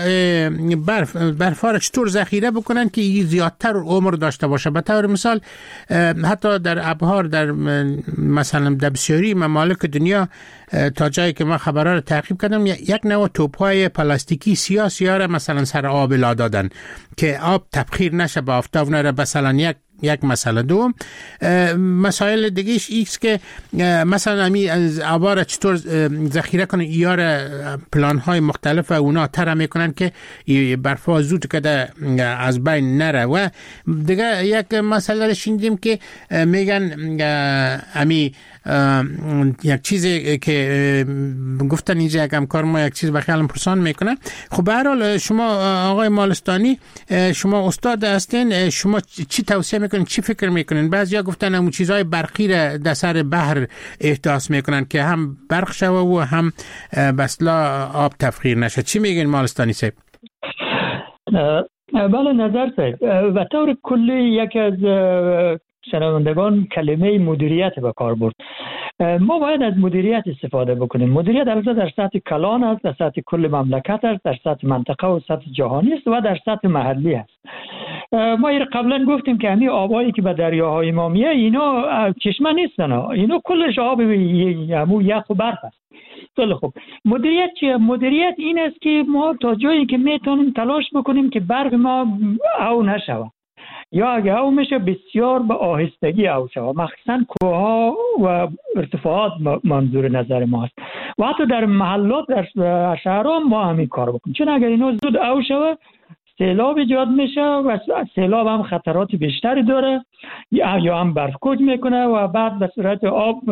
برف را چطور ذخیره بکنن که زیادتر عمر داشته باشه؟ به طور مثال حتی در ابحار، در مثلا در بسیاری ممالک دنیا تا جایی که ما خبرها رو تعقیب کردم، یک نوع توپ‌های پلاستیکی سیاه را مثلا سر آب لا دادن که آب تبخیر نشه، به آفتاب نره. مثلا یک مسئله. دوم مسائل دیگهش ایست که مثلا امی از آبار چطور ذخیره کنن، ایار پلان‌های مختلف و اونا تر میکنن که برفا زود کده از بین نره. و دیگه یک مسئله شنیدیم که میگن امی یک چیزی که گفتن اینجا یک همکار ما یک چیز به خیالم پرسان میکنه. خب به هر حال شما آقای مالستانی، شما استاد هستین، شما چی توصیه میکنین، چی فکر میکنین؟ بعضیا گفتن همون چیزهای برقی را در سر بحر احداث میکنن که هم برق شوه و هم بسلا آب تفخیر نشه. چی میگین مالستانی صاحب؟ بله نظر صاحب، و طور کلی یک از شنوندگان کلمه مدیریت به کار برد. ما باید از مدیریت استفاده بکنیم. مدیریت البته در سطح کلان است، در سطح کل مملکت است، در سطح منطقه و سطح جهانی است و در سطح محلی است. ما قبلا گفتیم که همین آبایی که به دریاهای ما میه اینا چشمه نیستن، اینا کلش آب یخ و برف است. خیلی خوب. مدیریت چیه؟ مدیریت این است که ما تا جایی که میتونیم تلاش بکنیم که برق ما او نشود، یا اگه او میشه بسیار به آهستگی او شود، مخصوصا کوهها و ارتفاعات منظور نظر ما است. و حتی در محلات در شهرها ما همین کار بکنیم، چون اگر اینو زود او شود سیلاب ایجاد میشه و سیلاب هم خطرات بیشتری داره، یا هم برف کوچ میکنه و بعد به صورت آب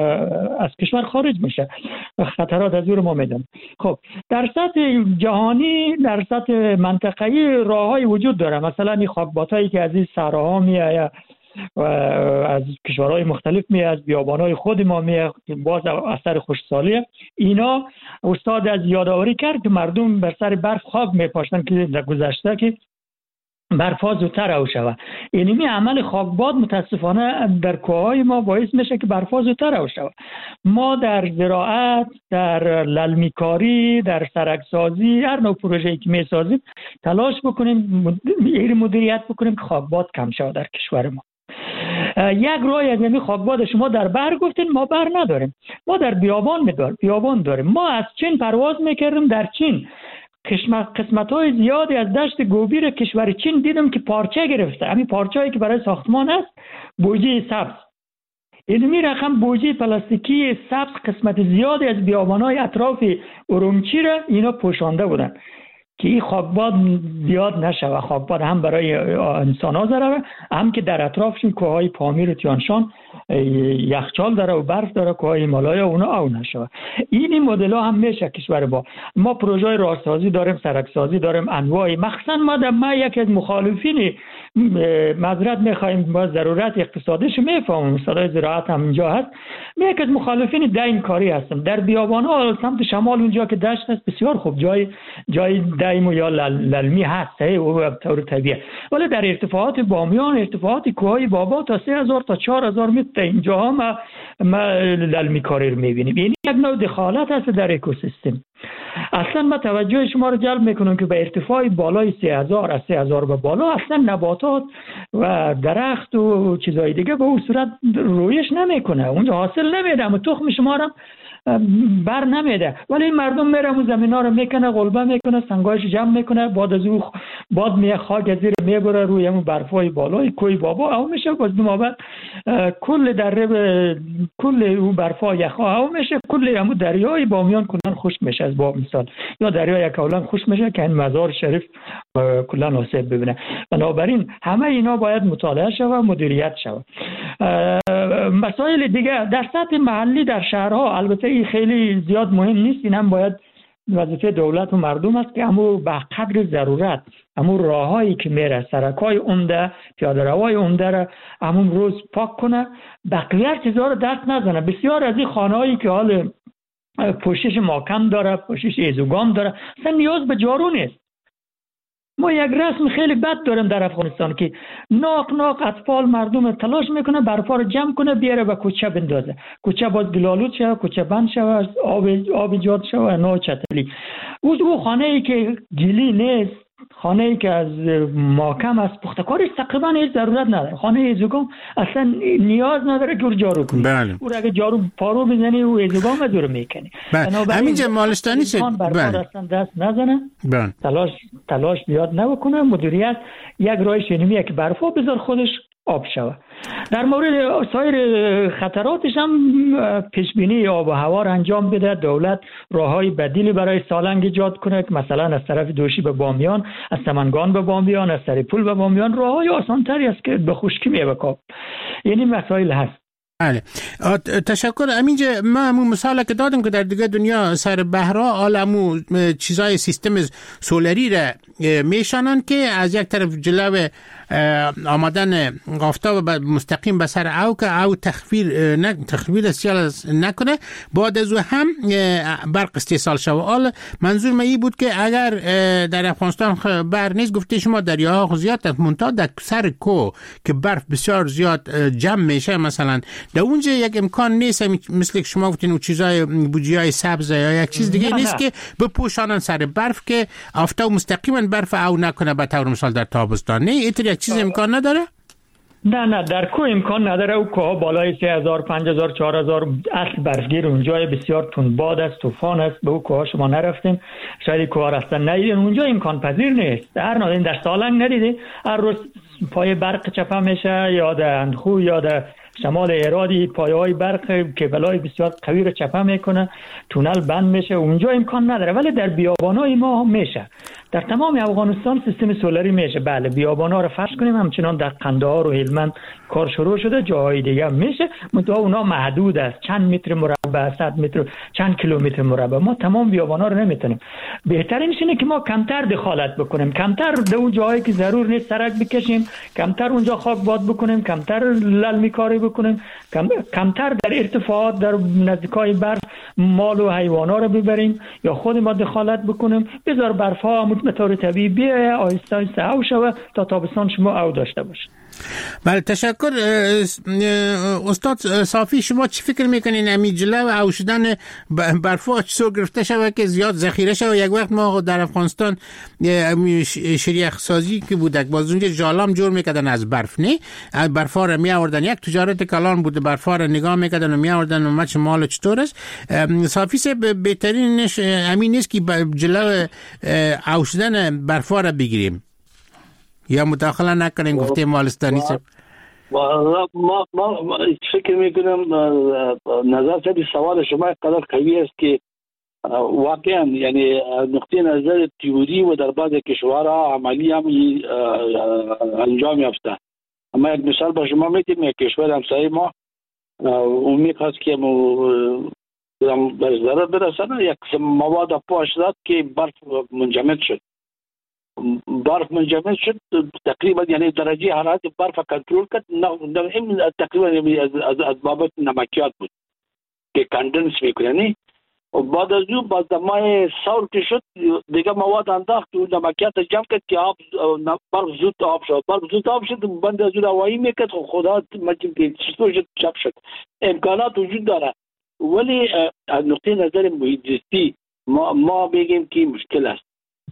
از کشور خارج میشه. خطرات از ما میدن. خب در سطح جهانی، در سطح منطقه‌ای راههای وجود داره. مثلا این خاکباتایی که از این صحراها میاد و از کشورهای مختلف میاد، از بیابانهای خود ما میاد، باز اثر خشکسالیه. اینا استاد از یادآوری کرد که مردم بر سر برف خاک میپاشتن که در گذشته که برفا زودتر او شود. اینمی عمل خاکباد متاسفانه در کوههای ما باعث میشه که برفا زودتر او شود. ما در زراعت، در للمیکاری، در سرکسازی، هر نوع پروژه‌ای که میسازیم تلاش بکنیم مدیریت بکنیم که خاکباد کم شود در کشور ما. یک راه از این خاکباد، شما در بحر گفتین، ما بحر نداریم، ما در بیابان داریم. ما از چین پرواز میکردیم، در چین قسمت‌های زیادی از دشت گوبی کشور چین دیدم که پارچه گرفته. همین پارچه‌ای که برای ساختمان است، بوجه سبز. این رقم بوجه پلاستیکی سبز قسمت زیادی از بیابان‌های اطراف ارومچی را اینا پوشانده بودن که این خاکباد زیاد نشه. خاکباد هم برای انسان‌ها ضرره، هم که در اطرافشون کوههای پامیر و تیانشان یخچال داره و برف داره، کوههای هیمالایا اونا او نشه. این مدل‌ها هم میشه کشور ما پروژه راهسازی داریم، سرکسازی داریم، انواعی. مخصوصا ما یکی از مخالفین معذرت می‌خوایم، با ضرورت اقتصادیش میفهمم، صدای زراعت هم اینجا هست، یکی از مخالفین دایم کاری هستم. در بیابان‌ها سمت شمال اونجا که دشت است بسیار خوب جای دایم یا للمی هست و طور طبیعی، ولی در ارتفاعات بامیان، ارتفاعات کوههای بابا تا 3000 تا 4000 متر اینجاها ما للمی کاری رو می‌بینیم. یعنی یک نوع دخالت هست در اکوسیستم. اصلا ما توجه شما رو جلب میکنم که به ارتفاع بالای 3000 از 3000 به بالا اصلا نباتات و درخت و چیزهای دیگه به اون صورت رویش نمیکنه، اونجا حاصل نمیده، اما تخم شما رو بر نمیده. ولی این مردم میره اون زمین ها رو میکنه، غلبه میکنه، سنگایش جمع میکنه، بعد از او باد میه خاک از زیر میبره روی همون برفای بالای کوی بابا او میشه، باز دومابد کل دره کل اون برفا یخا او میشه، کل همون دریای بامیان کلان خشک میشه. از باب مثال یا دریای کولان خشک میشه که این مزار شریف کلان آسیب ببینه. بنابراین همه اینا باید مطالعه شود، مدیریت شود. مسائل دیگه در سطح محلی در شهرها البته این خیلی زیاد مهم نیست، این هم باید وظیفه دولت و مردم است که همو به قدر ضرورت همو راههایی که میره، سرکای عمده، پیاده روهای عمده را همون روز پاک کنه، بقیه چیزا رو دست نزنه. بسیار از این خانه‌هایی که حال پوشش محکم داره، پوشش ایزوگام داره، اصلا نیاز به جارو نیست. ما یک رسم خیلی بد داریم در افغانستان که ناق اطفال مردم تلاش میکنه برفا رو جمع کنه بیاره به کوچه بندازه، کوچه باز گلالود شوه، کوچه بند شوه، آب ایجاد شوه، نوع چتلی. او خانه ای که گلی نیست، خانه ای که از محکم است، پختکارش تقریبا هیچ ضرورت نداره. خانه ایزوگام اصلا نیاز نداره که جارو کنی. بله. او اگه جارو پارو بزنی او ایزوگام دور میکنی. همینجا مالستانی شد. بله. اصلا دست نزنه. بله. تلاش بیاد نکنه. مدیریت یک راه شنیمیه که برفا بذار خودش آب شوه. در مورد سایر خطراتش هم پیشبینی آب و هوا را انجام بده. دولت راههای بدیلی برای سالنگ ایجاد کنه که مثلا از طرف دوشی به بامیان، از سمنگان به بامیان، از سریپول به بامیان راههای آسانتری است که به خشکی میبکاب. یعنی مسائل هست. بله. تشکر. همینجا ما همون مثال که دادم که در دیگه دنیا سر بحرها آلمو چیزای سیستم سولری را میشانن که از یک طرف جلو آمدن آفتاب مستقیم به سر او که او تخویر سیال نکنه، بعد از هم برق استحصال شود. حال منظور من این بود که اگر در افغانستان برق نیست، گفته شما دریاها زیاد منتها در سر کو که برف بسیار زیاد جمع میشه، مثلا در اونجا یک امکان نیست مثل که شما گفتین اون چیزای بوجیای سبز یا یک چیز دیگه نیست که بپوشانن سر برف که آفتاب مستقیما برف او نکنه به طور مثال در تابستان. نه اینطور یک چیز امکان نداره؟ نه در کو امکان نداره. او کوه بالای 3000 5000 4000 اصل برفگیر اونجا بسیار تندباد است، طوفان است. به او کوه شما نرفتین، شاید کوه اصلا ندیدین. اونجا امکان پذیر نیست. در سالنگ ندیدی هر روز پای برق چپه میشه، یا در اندخو یا در شمال ایرادی پایه‌های برق کبلای بسیار قوی رو چپه میکنه، تونل بند میشه. اونجا امکان نداره. ولی در بیابانای ما میشه. در تمام افغانستان سیستم سولری میشه. بله، بیابانا رو فرض کنیم همچنان در قندهار و هلمند کار شروع شده، جاهای دیگه میشه، منتها اونا محدود است. چند متر مربع، 100 متر، چند کیلومتر مربع. ما تمام بیابانا رو نمیتونیم. بهترینش اینه که ما کمتر دخالت بکنیم، کمتر در اون جاهایی که ضرور نیست سرک بکشیم، کمتر اونجا خاک باد بکنیم، کمتر للمی کاری بکنیم، کمتر در ارتفاعات در نزدیکای برف مال و حیوانا رو ببریم یا خود ما دخالت بکنیم. بذار برفا به طور طبیعی بیایه، آهسته آهسته او شوه تا تابستان شما او داشته باشه. بله، تشکر. استاد صافی، شما چی فکر میکنین امی جلو او شدن برفا چطور گرفته شود که زیاد ذخیره شود؟ یک وقت ما در افغانستان شریخ سازی که بود، باز اونجا جالام جور میکردن از برف، نه برفا رو می آوردن، یک تجارت کلان بود، برفا رو نگاه میکردن و می آوردن و مچ مال چطور است. صافی سے بهترینش همین نیست که جلو او شدن برفا رو بگیریم یا مداخله نکنیم؟ گفته مالستانی صاحب. ما فکر میکنم نظر به سوال شما قدر قوی است که واقعا یعنی نقطه نظر تئوری و در بعض کشورها عملی هم انجام یافته. اما یک مثال با شما میتونم، یک کشور همسایه ما اون میخواست که به ضرر برسانه، یک مواد پاش داد که برف منجمد شد. برف منجمد شد تقریبا، یعنی درجه حرارت برف کنترل کرد. این تقریبا از بابت نمکیات بود که کاندنس میکنه. یعنی بعد از اون بعد مای سور که شد دیگه مواد انداخت و نمکیات جمع کرد که آب برف زود آب شد. برف زود آب شد، بند از اون هوایی میکرد. خدا مجید که چطور شد چپ شد. امکانات وجود داره، ولی از نقطه نظر محیط زیستی ما بگیم که مشکل است.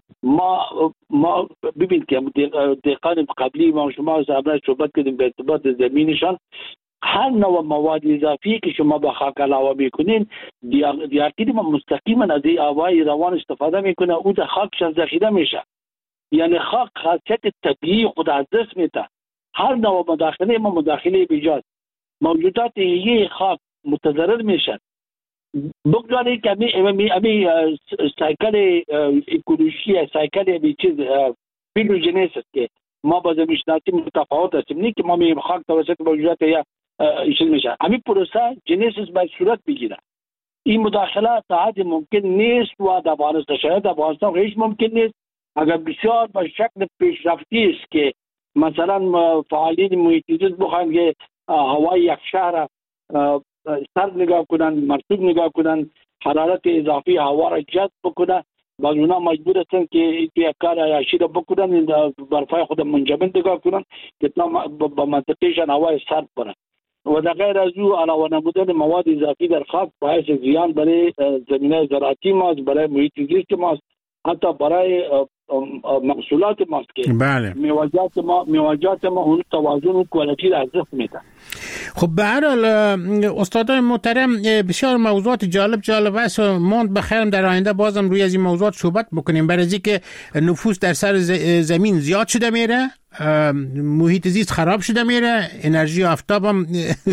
ما ببین که دقیقاً قبلی ما شما صاحبان صحبت کردیم به ارتباط زمینشان، هر نوع مواد اضافی که شما به خاک علاوه میکنین دیارتیدی ما مستقیما از این آوای روان استفاده میکنه، او در خاکشان ذخیره میشه. یعنی خاک خاصیت طبیعی خود از دست میده. هر نوع مداخله ما مداخله بیجاد، موجودات یه خاک متضرر میشن. بگذارید که امی سایکل اکولوژی، سایکل امی چیز فیلوژنیس است که ما با زمینشناسی متفاوت هستیم، نه که ما می خاک توسط موجودات یا چیز میشه. همین پروسه جنسیس باید صورت بگیره. این مداخله تا حد ممکن نیست و در افغانستان شاید افغانستان هیچ ممکن نیست. اگر بسیار به شکل پیشرفتی است که مثلا فعالین محیط زیست بخواهند که هوای یک شهر سرد نگاه کنن، مرطوب نگاه کنن، حرارت اضافی هوا را جذب بکنه، بعض اونا مجبور هستن که یک کار عیاشی را بکنن، برفای خود منجمد نگاه کنن که با منطقهشان هوای سرد کنن. و در غیر از او علاوه نمودن مواد اضافی در خاک باعث زیان برای زمینه زراعتی ماست، برای محیط زیست ماست، حتی برای محصولات ماست که بله. میوه‌جات ما اون توازن و کوالیتی را از دست میدن. خب به هر حال استادان محترم بسیار موضوعات جالب است و ما بخیرم در آینده بازم روی از این موضوعات صحبت بکنیم، برای اینکه نفوس در سر زمین زیاد شده میره، محیط زیست خراب شده میره، انرژی آفتاب هم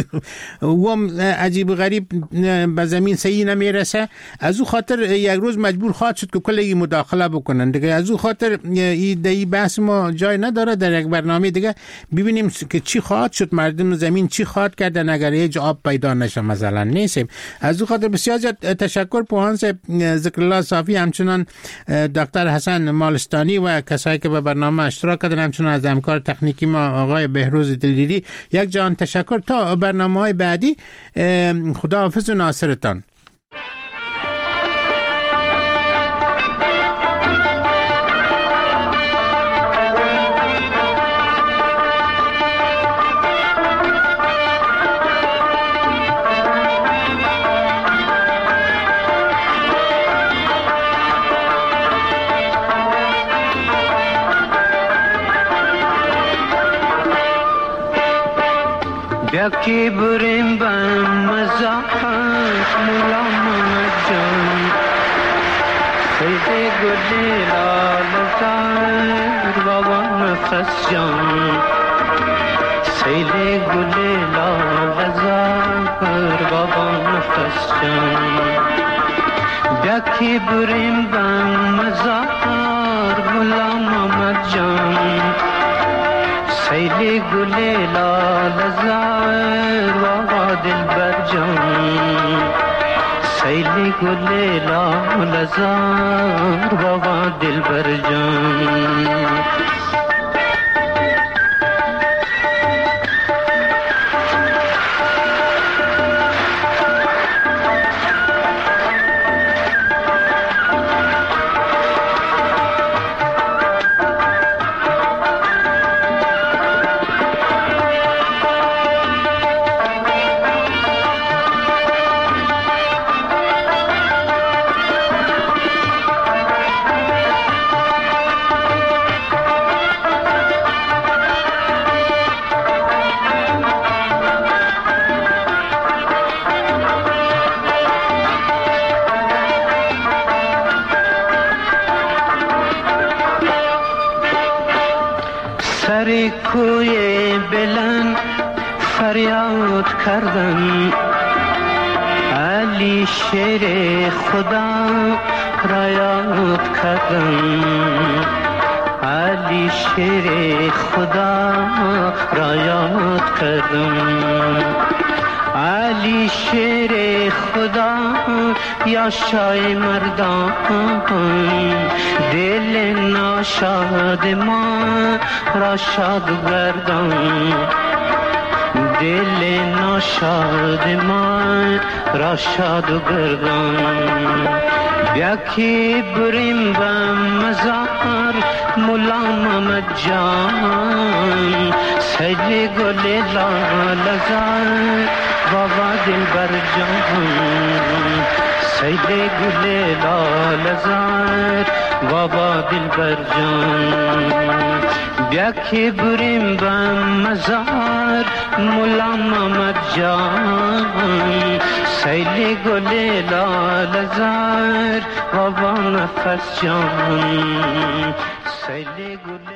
عجیب غریب به زمین صحیح نمیرسه. از او خاطر یک روز مجبور خواهد شد که کلی مداخله بکنن دیگه. از او خاطر این بحث ما جای نداره، در یک برنامه دیگه ببینیم که چی خواهد شد، مردم زمین چی خواهد کردن اگر هیچ آب پیدا نشه مثلا. نیستیم. از او خاطر بسیار زیاد تشکر پوهانس ذکرالله صافی، همچنان دکتر حسن مالستانی و کسایی که به برنامه اشتراک کردن، همچنان از همکار تکنیکی ما آقای بهروز دلیری. یک جان تشکر. تا برنامه‌های بعدی، خداحافظ و ناصرتان. یکی بریم به مزاحت ملام جان، سیده گلی لالزار بابا نفس جان، سیده گلی لالزار بابا نفس جان. یکی بریم به مزاحت ملام جان، سیلی گلی لالزار و دلبر جان، سیلی گلی لالزار و دلبر جان. سری کوی بلند فریاد کردن، علی شیر خدا را یاد کردن، علی شیر خدا را یاد کردن، علی شیر خدا یا شای مردان، دل ناشاد ما را شاد گردان، دل ناشاد ما را شاد گردان. یکی بریم به مزار مولا محمد جان، سجده گل لالزار بابا دلبر جان، سیل گل لال زار و با دلبر جان بیا که بریم به مزار مولا محمد جان سیل گل لال زار و با نفس جان سیل گل